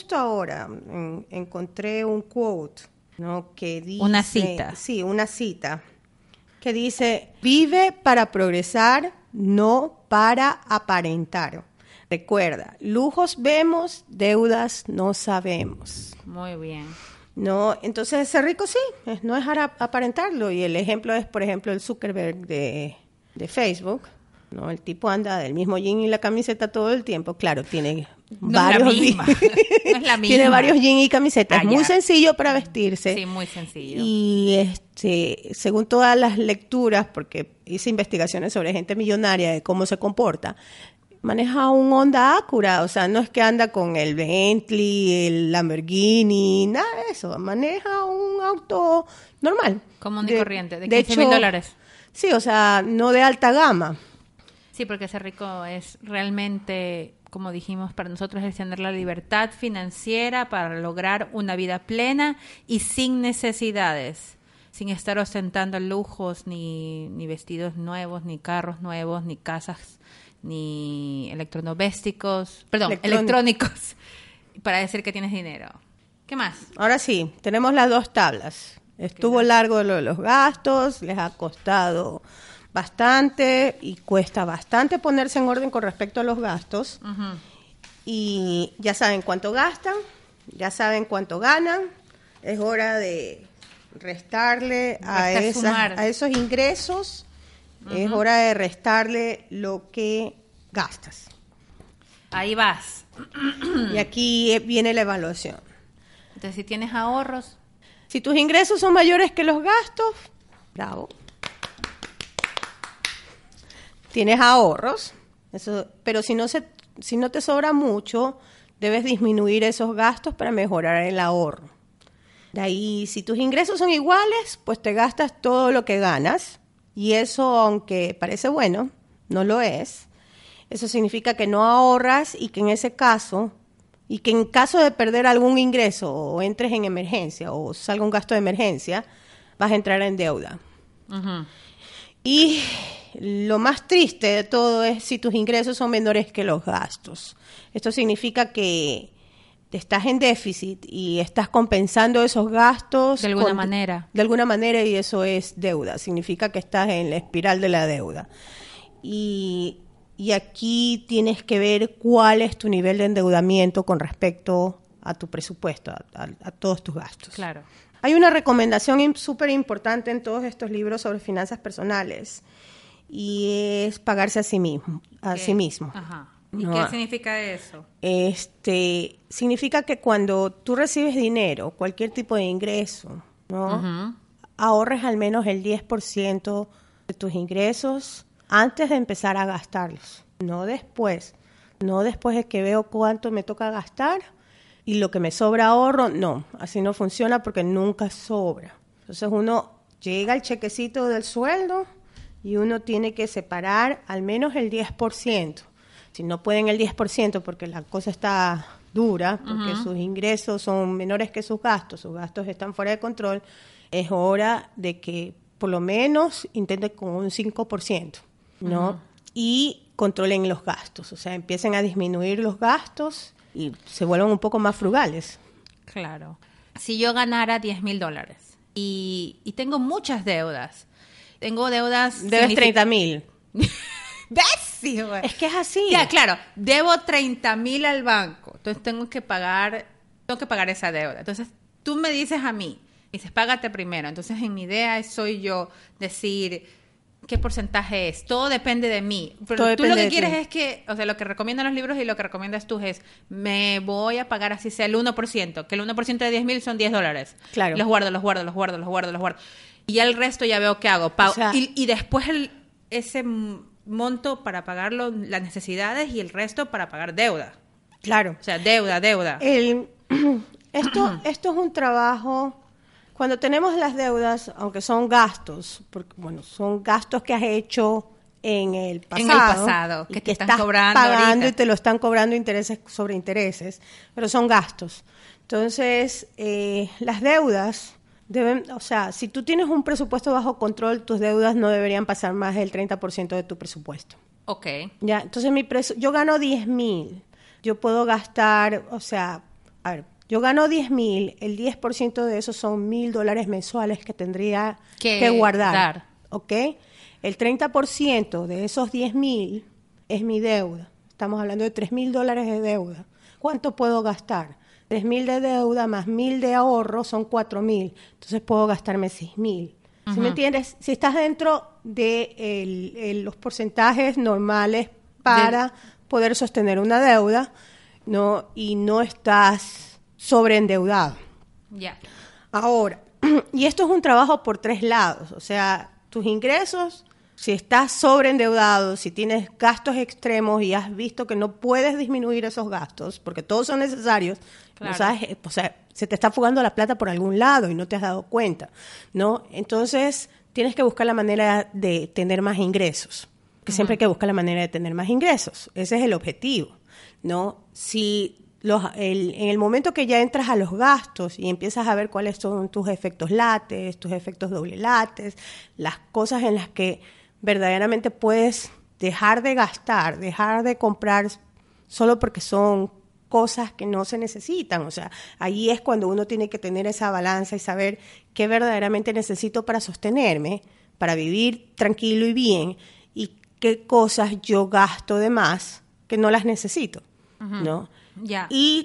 encontré un quote, ¿no? Que dice, una cita. Sí, una cita. Que dice, vive para progresar, no para aparentar. Recuerda, lujos vemos, deudas no sabemos. Muy bien. No, entonces ser rico sí, no es aparentarlo. Y el ejemplo es, por ejemplo, el Zuckerberg de Facebook. ¿no? El tipo anda del mismo jean y la camiseta todo el tiempo. Claro, tiene No es la varios misma. No es la misma. Tiene varios jeans y camisetas. Ah, Es muy ya. sencillo para vestirse. Sí, muy sencillo. Y según todas las lecturas, porque hice investigaciones sobre gente millonaria de cómo se comporta, maneja un Honda Acura, o sea, no es que anda con el Bentley, el Lamborghini, nada de eso, maneja un auto normal. Común y corriente, de hecho, $15,000. Sí, o sea, no de alta gama. Sí, porque ser rico es realmente, como dijimos, para nosotros es tener la libertad financiera para lograr una vida plena y sin necesidades, sin estar ostentando lujos, ni vestidos nuevos, ni carros nuevos, ni casas, ni electrónicos, para decir que tienes dinero. ¿Qué más? Ahora sí, tenemos las dos tablas. Estuvo largo lo de los gastos, les ha costado bastante y cuesta bastante ponerse en orden con respecto a los gastos. Uh-huh. Y ya saben cuánto gastan, ya saben cuánto ganan. Es hora de restarle a esos ingresos. Uh-huh. Es hora de restarle lo que gastas. Ahí vas. Y aquí viene la evaluación. Entonces, si tienes ahorros. Si tus ingresos son mayores que los gastos, bravo. Tienes ahorros, pero si no te sobra mucho, debes disminuir esos gastos para mejorar el ahorro. De ahí, si tus ingresos son iguales, pues te gastas todo lo que ganas. Y eso, aunque parece bueno, no lo es. Eso significa que no ahorras y que en caso de perder algún ingreso o entres en emergencia o salga un gasto de emergencia, vas a entrar en deuda. Uh-huh. Y lo más triste de todo es si tus ingresos son menores que los gastos. Esto significa que estás en déficit y estás compensando esos gastos. De alguna manera. De alguna manera, y eso es deuda. Significa que estás en la espiral de la deuda. Y aquí tienes que ver cuál es tu nivel de endeudamiento con respecto a tu presupuesto, a todos tus gastos. Claro. Hay una recomendación súper importante en todos estos libros sobre finanzas personales y es pagarse a sí mismo. Ajá. ¿Y qué significa eso? Significa que cuando tú recibes dinero, cualquier tipo de ingreso, ¿no? Uh-huh. Ahorres al menos el 10% de tus ingresos antes de empezar a gastarlos, no después. No después de que veo cuánto me toca gastar y lo que me sobra ahorro, no, así no funciona porque nunca sobra. Entonces uno llega al chequecito del sueldo y uno tiene que separar al menos el 10%. Si no pueden el 10% porque la cosa está dura, porque sus ingresos son menores que sus gastos están fuera de control, es hora de que por lo menos intenten con un 5%, ¿no? Y controlen los gastos, o sea, empiecen a disminuir los gastos y se vuelvan un poco más frugales. Claro. Si yo ganara $10,000 y tengo muchas deudas, Debes 30,000. ¡Imbécil, güey! Es que es así. Ya, claro, debo 30,000 al banco, entonces tengo que pagar esa deuda. Entonces, tú me dices a mí, dices, págate primero. Entonces, en mi idea soy yo decir, ¿qué porcentaje es? Todo depende de mí. Pero tú lo que quieres es que, o sea, lo que recomiendan los libros y lo que recomiendas tú es, me voy a pagar así sea el 1%, que el 1% de 10,000 son $10. Claro. Los guardo. Y ya el resto ya veo qué hago. O sea, y después ese monto para pagar las necesidades y el resto para pagar deuda. Claro. O sea, deuda. Esto es un trabajo. Cuando tenemos las deudas, aunque son gastos, porque bueno, son gastos que has hecho en el pasado, que te están estás cobrando pagando ahorita. y te lo están cobrando intereses sobre intereses, pero son gastos. Entonces, las deudas deben, o sea, si tú tienes un presupuesto bajo control, tus deudas no deberían pasar más del 30% de tu presupuesto. Ok. Ya, entonces yo gano 10,000. Yo puedo gastar, o sea, a ver, yo gano 10,000, el 10% de eso son $1,000 mensuales que tendría que guardar. ¿Ok? El 30% de esos 10,000 es mi deuda. Estamos hablando de $3,000 de deuda. ¿Cuánto puedo gastar? 3,000 de deuda más 1,000 de ahorro son 4,000. Entonces puedo gastarme 6,000. ¿Sí me entiendes? Si estás dentro de los porcentajes normales para poder sostener una deuda, ¿no? Y no estás sobreendeudado. Ya. Ahora, y esto es un trabajo por 3 lados, o sea, tus ingresos, si estás sobreendeudado, si tienes gastos extremos y has visto que no puedes disminuir esos gastos, porque todos son necesarios, Claro. ¿no sabes? O sea, se te está fugando la plata por algún lado y no te has dado cuenta, ¿no? Entonces, tienes que buscar la manera de tener más ingresos, que siempre hay que buscar la manera de tener más ingresos, ese es el objetivo, ¿no? Si en el momento que ya entras a los gastos y empiezas a ver cuáles son tus efectos lates, tus efectos doble lates, las cosas en las que verdaderamente puedes dejar de gastar, dejar de comprar solo porque son cosas que no se necesitan. O sea, ahí es cuando uno tiene que tener esa balanza y saber qué verdaderamente necesito para sostenerme, para vivir tranquilo y bien, y qué cosas yo gasto de más que no las necesito, ¿no? Ya. Y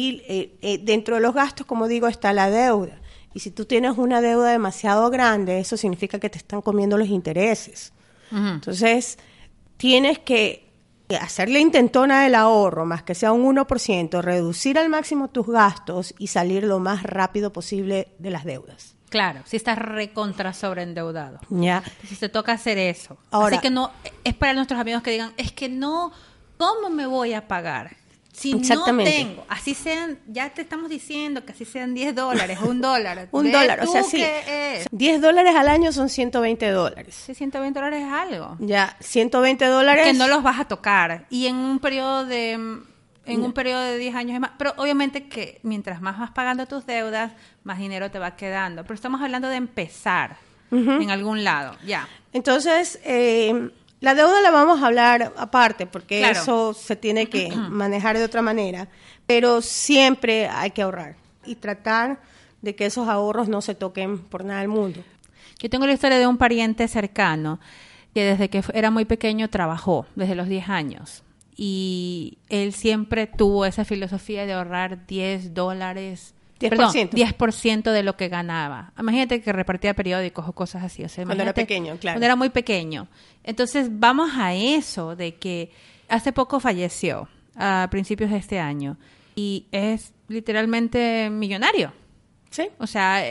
dentro de los gastos, como digo, está la deuda. Y si tú tienes una deuda demasiado grande, eso significa que te están comiendo los intereses. Entonces, tienes que hacerle intentona del ahorro, más que sea un 1%, reducir al máximo tus gastos y salir lo más rápido posible de las deudas. Claro, si estás recontra sobreendeudado. ¿Ya? Si te toca hacer eso. Ahora- Así que no, es para nuestros amigos que digan, es que no, ¿cómo me voy a pagar? Si Exactamente. no tengo, así sean, ya te estamos diciendo que así sean $10, $1. Un Ve dólar, o tú sea, sí. qué es. $10 al año son $120. Sí, $120 es algo. Ya, $120. Que no los vas a tocar. Y en un periodo de... un periodo de 10 años es más. Pero obviamente que mientras más vas pagando tus deudas, más dinero te va quedando. Pero estamos hablando de empezar en algún lado. Ya. Entonces, la deuda la vamos a hablar aparte, porque Claro. eso se tiene que manejar de otra manera, pero siempre hay que ahorrar y tratar de que esos ahorros no se toquen por nada del mundo. Yo tengo la historia de un pariente cercano que desde que era muy pequeño trabajó, desde los 10 años. Y él siempre tuvo esa filosofía de ahorrar $10, 10%. perdón, 10% de lo que ganaba. Imagínate que repartía periódicos o cosas así. O sea, Cuando era imagínate pequeño, claro. Cuando era muy pequeño. Entonces, vamos a eso de que hace poco falleció, a principios de este año, y es literalmente millonario. ¿Sí? O sea,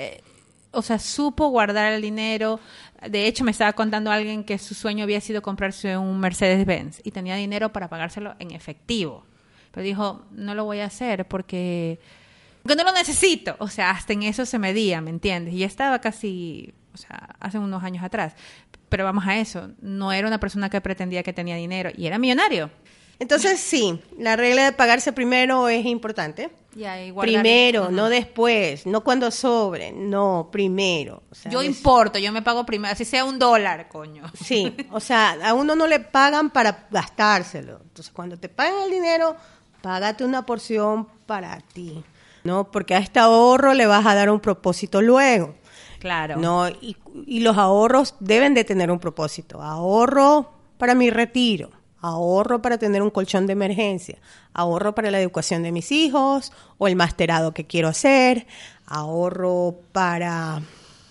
supo guardar el dinero. De hecho, me estaba contando alguien que su sueño había sido comprarse un Mercedes-Benz y tenía dinero para pagárselo en efectivo. Pero dijo, no lo voy a hacer porque no lo necesito. O sea, hasta en eso se medía, ¿me entiendes? Y ya estaba casi, o sea, hace unos años atrás. Pero vamos a eso, no era una persona que pretendía que tenía dinero y era millonario. Entonces, sí, la regla de pagarse primero es importante. Primero, no después, no cuando sobre, no, primero. O sea, Yo importo, yo me pago primero, así sea $1, coño. Sí, o sea, a uno no le pagan para gastárselo. Entonces, cuando te pagan el dinero, págate una porción para ti, ¿no? Porque a este ahorro le vas a dar un propósito luego. Claro. No, y los ahorros deben de tener un propósito. Ahorro para mi retiro, ahorro para tener un colchón de emergencia, ahorro para la educación de mis hijos o el masterado que quiero hacer, ahorro para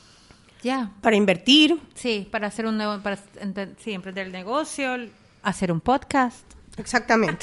invertir. Sí, para hacer un nuevo, sí, emprender el negocio, hacer un podcast. Exactamente.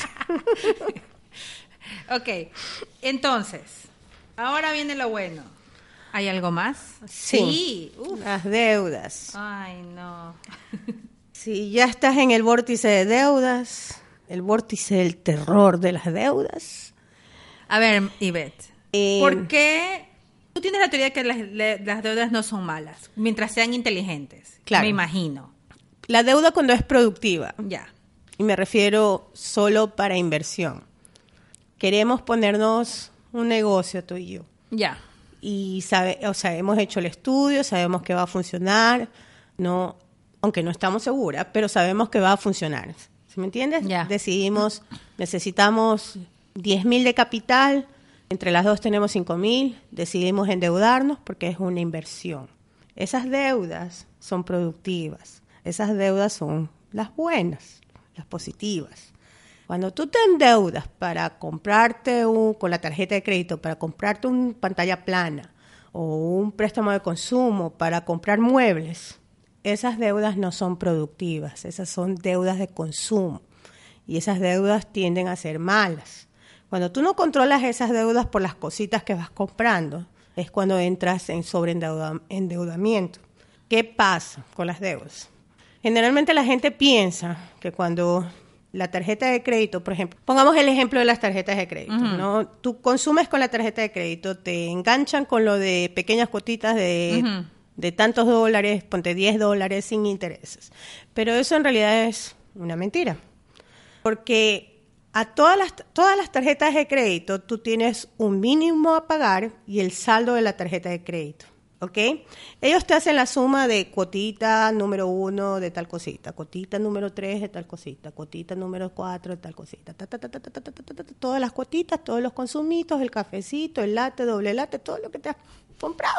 Ok, entonces, ahora viene lo bueno. ¿Hay algo más? Sí. Uf. Las deudas. Ay, no. Si ya estás en el vórtice de deudas, el vórtice del terror de las deudas. A ver, Ivette, ¿por qué? Tú tienes la teoría que las deudas no son malas, mientras sean inteligentes. Claro. Me imagino. La deuda cuando es productiva, Ya. y me refiero solo para inversión. Queremos ponernos un negocio tú y yo. Ya. Y hemos hecho el estudio, sabemos que va a funcionar, no, aunque no estamos seguras, pero sabemos que va a funcionar. ¿Sí me entiendes? Ya. Decidimos, necesitamos 10.000 de capital, entre las dos tenemos 5.000, decidimos endeudarnos porque es una inversión. Esas deudas son productivas, esas deudas son las buenas, las positivas. Cuando tú te endeudas para comprarte con la tarjeta de crédito, para comprarte una pantalla plana o un préstamo de consumo para comprar muebles, esas deudas no son productivas, esas son deudas de consumo y esas deudas tienden a ser malas. Cuando tú no controlas esas deudas por las cositas que vas comprando, es cuando entras en sobreendeudamiento. ¿Qué pasa con las deudas? Generalmente la gente piensa que cuando la tarjeta de crédito, por ejemplo, pongamos el ejemplo de las tarjetas de crédito, ¿no? Tú consumes con la tarjeta de crédito, te enganchan con lo de pequeñas cuotitas de tantos dólares, ponte $10 sin intereses. Pero eso en realidad es una mentira. Porque a todas las tarjetas de crédito tú tienes un mínimo a pagar y el saldo de la tarjeta de crédito. ¿Ok? Ellos te hacen la suma de cuotita número 1 de tal cosita, cuotita número 3 de tal cosita, cuotita número 4 de tal cosita, todas las cuotitas, todos los consumitos, el cafecito, el latte, doble latte, todo lo que te has comprado.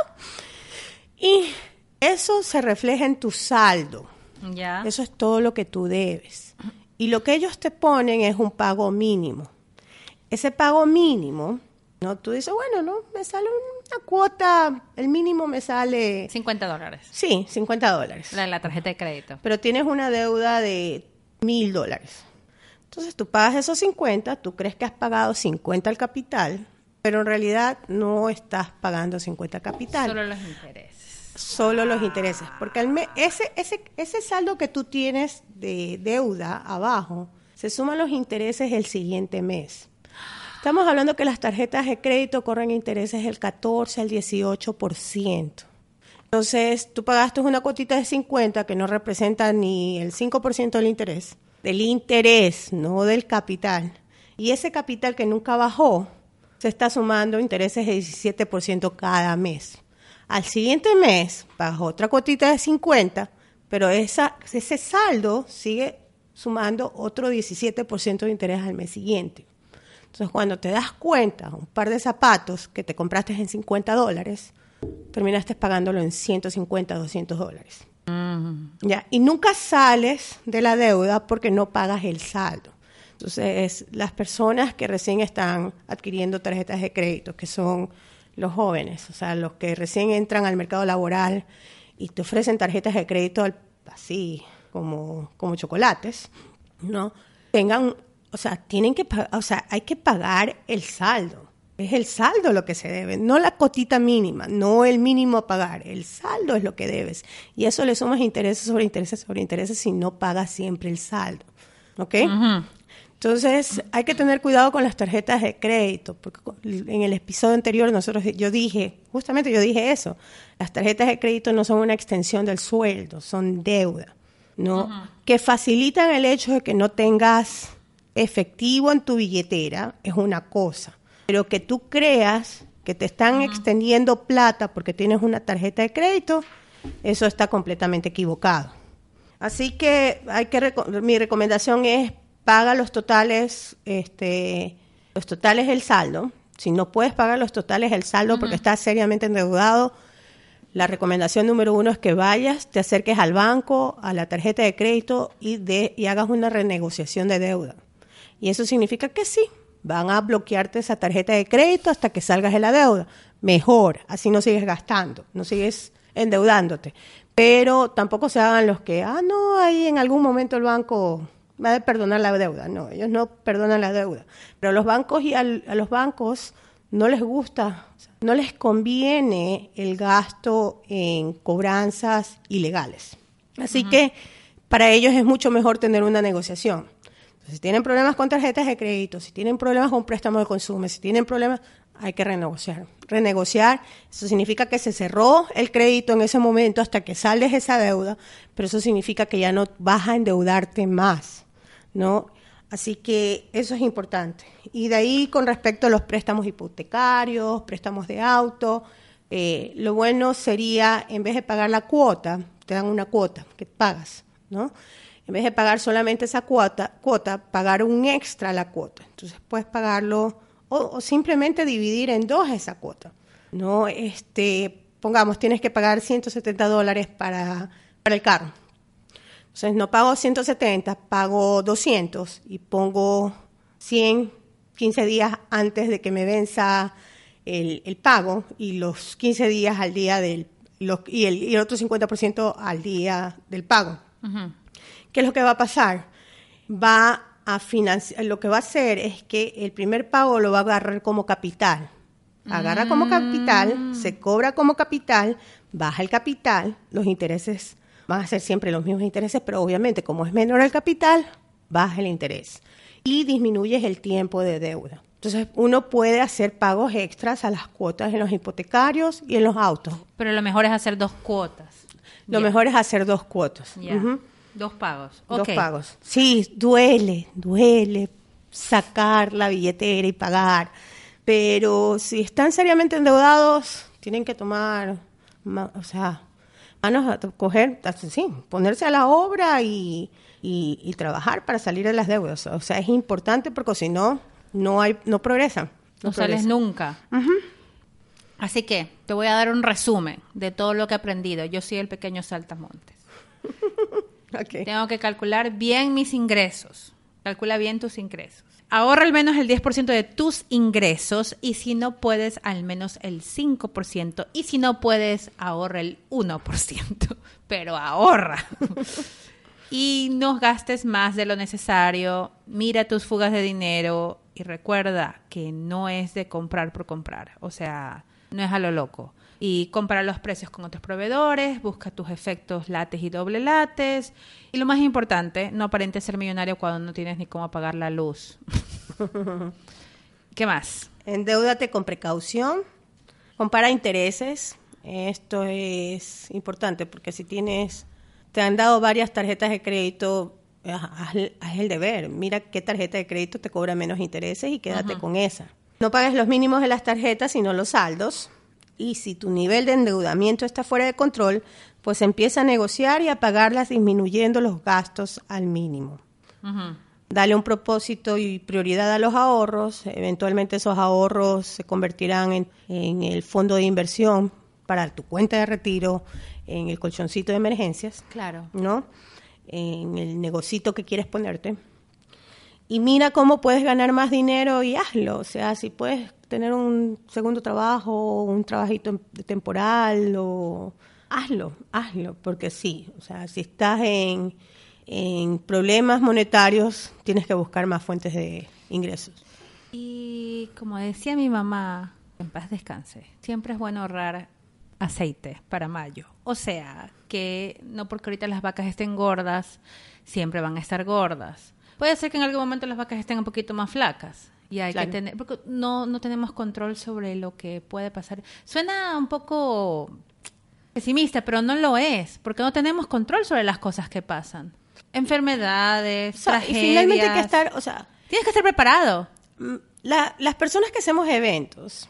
Y eso se refleja en tu saldo. Ya. Eso es todo lo que tú debes. Y lo que ellos te ponen es un pago mínimo. Ese pago mínimo, ¿no? Tú dices, bueno, no, me sale una cuota, el mínimo me sale... $50. Sí, $50. La tarjeta de crédito. Pero tienes una deuda de $1,000. Entonces tú pagas esos 50, tú crees que has pagado 50 al capital, pero en realidad no estás pagando 50 al capital. Solo los intereses. Solo los intereses, porque ese saldo que tú tienes de deuda abajo, se suman los intereses el siguiente mes. Estamos hablando que las tarjetas de crédito corren intereses del 14 al 18%. Entonces, tú pagaste una cuotita de 50 que no representa ni el 5% del interés, no del capital. Y ese capital que nunca bajó, se está sumando intereses de 17% cada mes. Al siguiente mes, pagas otra cuotita de 50, pero ese saldo sigue sumando otro 17% de interés al mes siguiente. Entonces, cuando te das cuenta, un par de zapatos que te compraste en $50, terminaste pagándolo en $150, $200. ¿Ya? Y nunca sales de la deuda porque no pagas el saldo. Entonces, las personas que recién están adquiriendo tarjetas de crédito, que son los jóvenes, o sea, los que recién entran al mercado laboral y te ofrecen tarjetas de crédito así como chocolates, ¿no? Tienen que hay que pagar el saldo. Es el saldo lo que se debe, no la cotita mínima, no el mínimo a pagar. El saldo es lo que debes. Y eso le sumas intereses sobre intereses sobre intereses si no pagas siempre el saldo. ¿Ok? Entonces, hay que tener cuidado con las tarjetas de crédito, porque en el episodio anterior yo dije eso. Las tarjetas de crédito no son una extensión del sueldo, son deuda, ¿no? Que facilitan el hecho de que no tengas efectivo en tu billetera, es una cosa. Pero que tú creas que te están extendiendo plata porque tienes una tarjeta de crédito, eso está completamente equivocado. Así que mi recomendación es paga los totales del saldo. Si no puedes pagar los totales del saldo porque estás seriamente endeudado, la recomendación número 1 es que vayas, te acerques al banco, a la tarjeta de crédito y hagas una renegociación de deuda. Y eso significa que sí, van a bloquearte esa tarjeta de crédito hasta que salgas de la deuda. Mejor, así no sigues gastando, no sigues endeudándote. Pero tampoco se hagan los que, ahí en algún momento el banco va a perdonar la deuda. No, ellos no perdonan la deuda. Pero los bancos a los bancos no les gusta, no les conviene el gasto en cobranzas ilegales. Así que para ellos es mucho mejor tener una negociación. Entonces, si tienen problemas con tarjetas de crédito, si tienen problemas con préstamos de consumo, si tienen problemas, hay que renegociar. Renegociar, eso significa que se cerró el crédito en ese momento hasta que saldes esa deuda, pero eso significa que ya no vas a endeudarte más, ¿no? Así que eso es importante. Y de ahí, con respecto a los préstamos hipotecarios, préstamos de auto, lo bueno sería, en vez de pagar la cuota, te dan una cuota que pagas, ¿no? En vez de pagar solamente esa cuota, pagar un extra a la cuota. Entonces puedes pagarlo o simplemente dividir en 2 esa cuota, ¿no? Pongamos, tienes que pagar $170 para el carro. Entonces no pago 170, pago 200 y pongo 100, 15 días antes de que me venza el pago y los 15 días al día del y el otro 50% al día del pago. Ujú. ¿Qué es lo que va a pasar? Lo que va a hacer es que el primer pago lo va a agarrar como capital. Agarra como capital, se cobra como capital, baja el capital, los intereses van a ser siempre los mismos intereses, pero obviamente como es menor el capital, baja el interés y disminuyes el tiempo de deuda. Entonces uno puede hacer pagos extras a las cuotas en los hipotecarios y en los autos. Pero lo mejor es hacer 2 cuotas. Lo Ya. mejor es hacer 2 cuotas. Ya. Ujú. 2 pagos. 2 Ok. pagos. Sí, duele sacar la billetera y pagar. Pero si están seriamente endeudados, tienen que tomar, manos a coger, sí, ponerse a la obra y trabajar para salir de las deudas. O sea, es importante porque si no, no progresan. No sales nunca. Así que te voy a dar un resumen de todo lo que he aprendido. Yo soy el pequeño saltamontes. Okay. Tengo que calcular bien mis ingresos. Calcula bien tus ingresos. Ahorra al menos el 10% de tus ingresos y si no puedes, al menos el 5%. Y si no puedes, ahorra el 1%. Pero ahorra. Y no gastes más de lo necesario. Mira tus fugas de dinero y recuerda que no es de comprar por comprar. O sea, no es a lo loco. Y compara los precios con otros proveedores, busca tus efectos lates y doble lates. Y lo más importante, no aparentes ser millonario cuando no tienes ni cómo pagar la luz. ¿Qué más? Endeúdate con precaución, compara intereses. Esto es importante porque si te han dado varias tarjetas de crédito, haz el deber. Mira qué tarjeta de crédito te cobra menos intereses y quédate con esa. No pagues los mínimos de las tarjetas, sino los saldos. Y si tu nivel de endeudamiento está fuera de control, pues empieza a negociar y a pagarlas disminuyendo los gastos al mínimo. Dale un propósito y prioridad a los ahorros. Eventualmente esos ahorros se convertirán en el fondo de inversión para tu cuenta de retiro, en el colchoncito de emergencias. Claro. ¿No? En el negocito que quieres ponerte. Y mira cómo puedes ganar más dinero y hazlo. O sea, si puedes tener un segundo trabajo, un trabajito temporal, hazlo. Porque sí, o sea, si estás en problemas monetarios, tienes que buscar más fuentes de ingresos. Y como decía mi mamá, en paz descanse, siempre es bueno ahorrar aceite para mayo. O sea, que no porque ahorita las vacas estén gordas, siempre van a estar gordas. Puede ser que en algún momento las vacas estén un poquito más flacas. Y hay que tener, porque no tenemos control sobre lo que puede pasar. Suena un poco pesimista, pero no lo es, porque no tenemos control sobre las cosas que pasan. Enfermedades, tragedias. Y finalmente hay que estar, tienes que estar preparado. Las personas que hacemos eventos,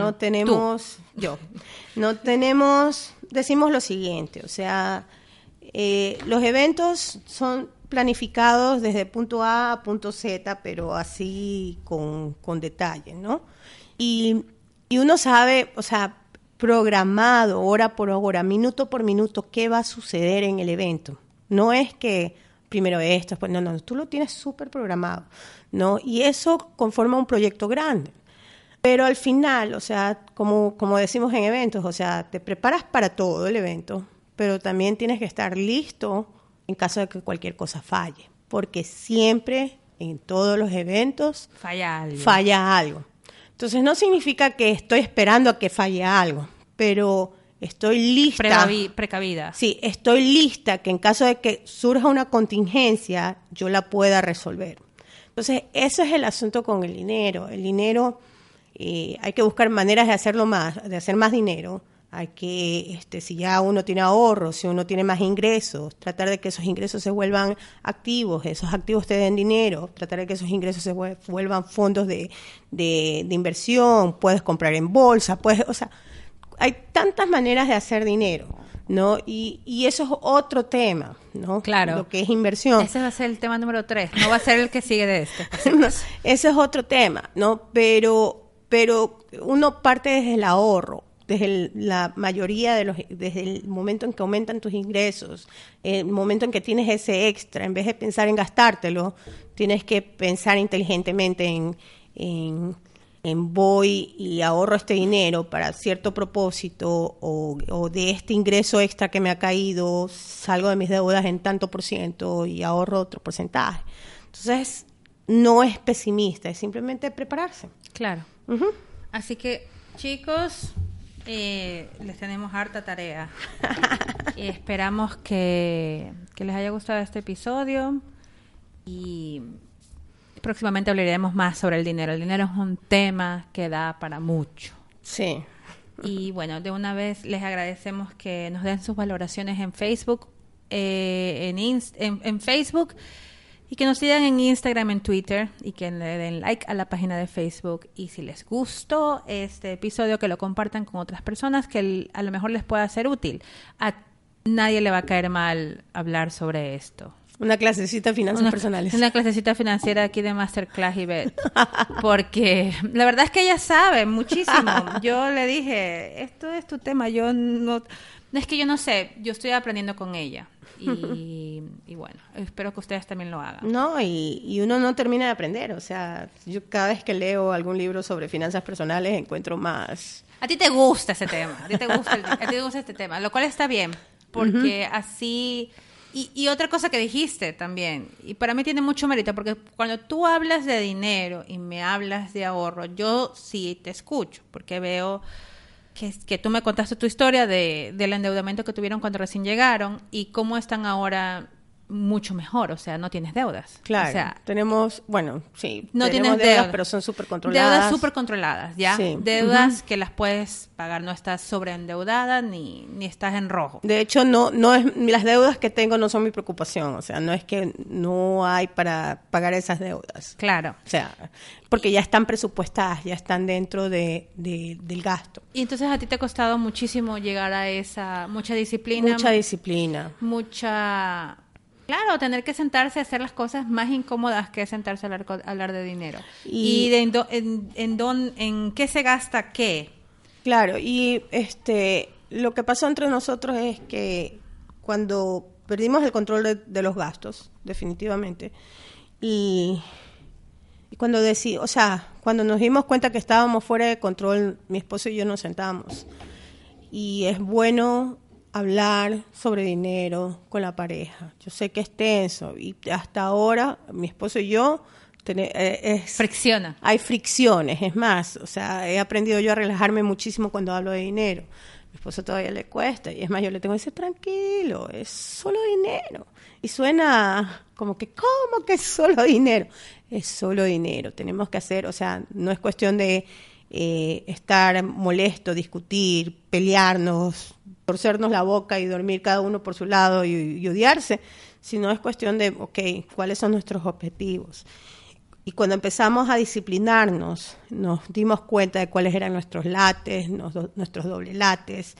decimos lo siguiente, o sea, los eventos son planificados desde punto A a punto Z, pero así con detalle, ¿no? Y uno sabe, o sea, programado, hora por hora, minuto por minuto, qué va a suceder en el evento. No es que primero esto, después, no, tú lo tienes súper programado, ¿no? Y eso conforma un proyecto grande. Pero al final, o sea, como decimos en eventos, o sea, te preparas para todo el evento, pero también tienes que estar listo en caso de que cualquier cosa falle, porque siempre en todos los eventos falla algo. Entonces no significa que estoy esperando a que falle algo, pero estoy lista. Precavida. Sí, estoy lista que en caso de que surja una contingencia, yo la pueda resolver. Entonces, eso es el asunto con el dinero. El dinero, hay que buscar maneras de hacer más dinero. Hay que, si ya uno tiene ahorros, si uno tiene más ingresos, tratar de que esos ingresos se vuelvan activos, esos activos te den dinero, tratar de que esos ingresos se vuelvan fondos de inversión, puedes comprar en bolsa, hay tantas maneras de hacer dinero, ¿no? Y eso es otro tema, ¿no? Claro. Lo que es inversión. Ese va a ser el tema número 3, no va a ser el que sigue de este. No, ese es otro tema, ¿no? Pero uno parte desde el ahorro. Desde la mayoría desde el momento en que aumentan tus ingresos, el momento en que tienes ese extra, en vez de pensar en gastártelo, tienes que pensar inteligentemente en voy y ahorro este dinero para cierto propósito o de este ingreso extra que me ha caído, salgo de mis deudas en tanto por ciento y ahorro otro porcentaje. Entonces, no es pesimista, es simplemente prepararse. Claro. Ujú. Así que, chicos, les tenemos harta tarea. Y esperamos que les haya gustado este episodio y próximamente hablaremos más sobre el dinero. El dinero es un tema que da para mucho. Sí. Y bueno, de una vez les agradecemos que nos den sus valoraciones en Facebook, en Facebook, y que nos sigan en Instagram, en Twitter, y que le den like a la página de Facebook. Y si les gustó este episodio, que lo compartan con otras personas que a lo mejor les pueda ser útil. A nadie le va a caer mal hablar sobre esto. Una clasecita de finanzas personales. Una clasecita financiera aquí de Masterclass y Bet. Porque la verdad es que ella sabe muchísimo. Yo le dije, esto es tu tema. Yo no es que yo no sé. Yo estoy aprendiendo con ella. Y bueno, espero que ustedes también lo hagan. No, y uno no termina de aprender. O sea, yo cada vez que leo algún libro sobre finanzas personales encuentro más. A ti te gusta ese tema. A ti te gusta este tema. Lo cual está bien. Porque así... Y otra cosa que dijiste también, y para mí tiene mucho mérito, porque cuando tú hablas de dinero y me hablas de ahorro, yo sí te escucho, porque veo que tú me contaste tu historia del endeudamiento que tuvieron cuando recién llegaron y cómo están ahora mucho mejor, o sea, no tienes deudas. Claro, o sea, tenemos, bueno, sí, no tenemos tienes deudas, pero son súper controladas. Deudas súper controladas, ¿ya? Sí. Deudas que las puedes pagar, no estás sobreendeudada ni estás en rojo. De hecho, no es, las deudas que tengo no son mi preocupación, o sea, no es que no hay para pagar esas deudas. Claro. O sea, porque ya están presupuestadas, ya están dentro del gasto. Y entonces a ti te ha costado muchísimo llegar a esa, mucha disciplina. Mucha disciplina. Claro, tener que sentarse a hacer las cosas más incómodas que sentarse a hablar de dinero. Y en qué se gasta qué. Claro, y lo que pasó entre nosotros es que cuando perdimos el control de los gastos, definitivamente, y cuando cuando nos dimos cuenta que estábamos fuera de control, mi esposo y yo nos sentamos. Y es bueno hablar sobre dinero con la pareja. Yo sé que es tenso y hasta ahora mi esposo y yo fricciona. Hay fricciones, es más, o sea, he aprendido yo a relajarme muchísimo cuando hablo de dinero. Mi esposo todavía le cuesta y es más, yo le tengo que decir, tranquilo, es solo dinero. Y suena como que, ¿cómo que es solo dinero? Es solo dinero, tenemos que hacer, o sea, no es cuestión de estar molesto, discutir, pelearnos, torcernos la boca y dormir cada uno por su lado y odiarse, sino es cuestión de, ¿cuáles son nuestros objetivos? Y cuando empezamos a disciplinarnos, nos dimos cuenta de cuáles eran nuestros lates, nuestros doble lates,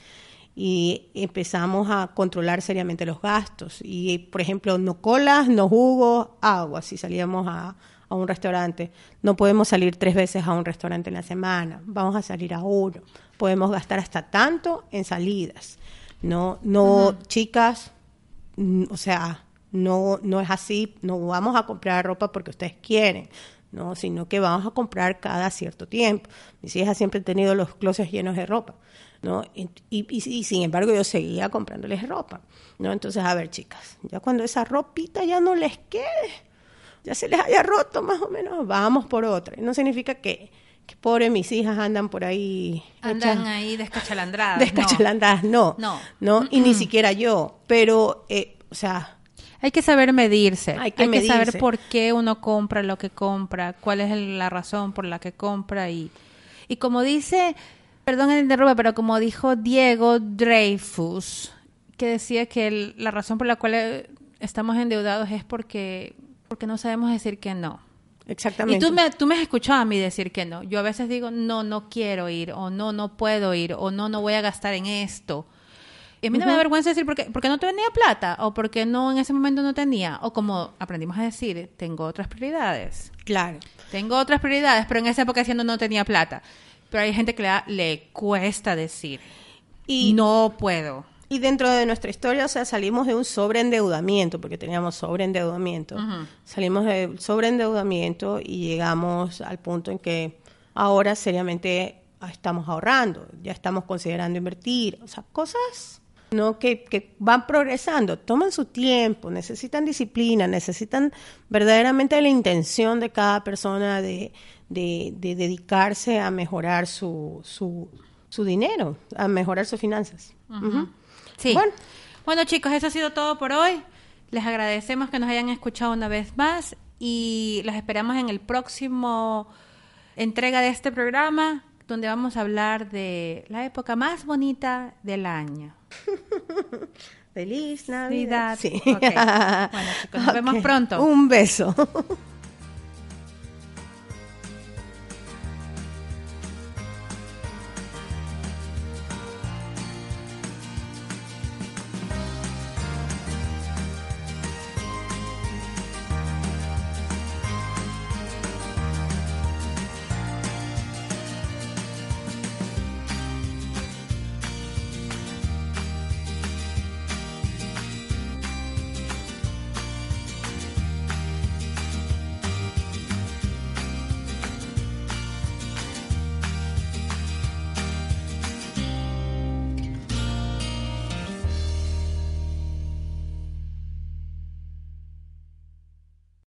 y empezamos a controlar seriamente los gastos. Y, por ejemplo, no colas, no jugos, agua, si salíamos a un restaurante. No podemos salir 3 veces a un restaurante en la semana, vamos a salir a 1. Podemos gastar hasta tanto en salidas. No, chicas, o sea, no es así, no vamos a comprar ropa porque ustedes quieren, no, sino que vamos a comprar cada cierto tiempo. Mis hijas siempre han tenido los closets llenos de ropa, ¿no? Y sin embargo yo seguía comprándoles ropa, ¿no? Entonces, a ver, chicas, ya cuando esa ropita ya no les quede, ya se les haya roto más o menos, vamos por otra. No significa que pobre mis hijas andan por ahí. Andan ahí descachalandradas. Descachalandradas, no. Y ni siquiera yo. Pero, o sea, hay que saber medirse. Hay que medirse. saber por qué uno compra lo que compra, cuál es la razón por la que compra. Y como dice, perdón que interrumpa, pero como dijo Diego Dreyfus, que decía que la razón por la cual estamos endeudados es porque no sabemos decir que no. Exactamente. Y tú me has escuchado a mí decir que no. Yo a veces digo, no quiero ir, o no puedo ir, o no voy a gastar en esto. Y a mí no me da vergüenza decir porque no tenía plata, o porque no en ese momento no tenía, o como aprendimos a decir, tengo otras prioridades. Claro. Tengo otras prioridades, pero en esa época haciendo no tenía plata. Pero hay gente que le cuesta decir, y no puedo. Y dentro de nuestra historia, o sea, salimos de un sobreendeudamiento, porque teníamos sobreendeudamiento. Salimos del sobreendeudamiento y llegamos al punto en que ahora seriamente estamos ahorrando, ya estamos considerando invertir, o sea, cosas no que van progresando, toman su tiempo, necesitan disciplina, necesitan verdaderamente la intención de cada persona de dedicarse a mejorar su dinero, a mejorar sus finanzas. Uh-huh. Sí. Bueno, chicos, eso ha sido todo por hoy. Les agradecemos que nos hayan escuchado una vez más y los esperamos en el próximo entrega de este programa, donde vamos a hablar de la época más bonita del año. Feliz Navidad. Sí. Okay. Bueno, chicos, nos vemos pronto. Un beso.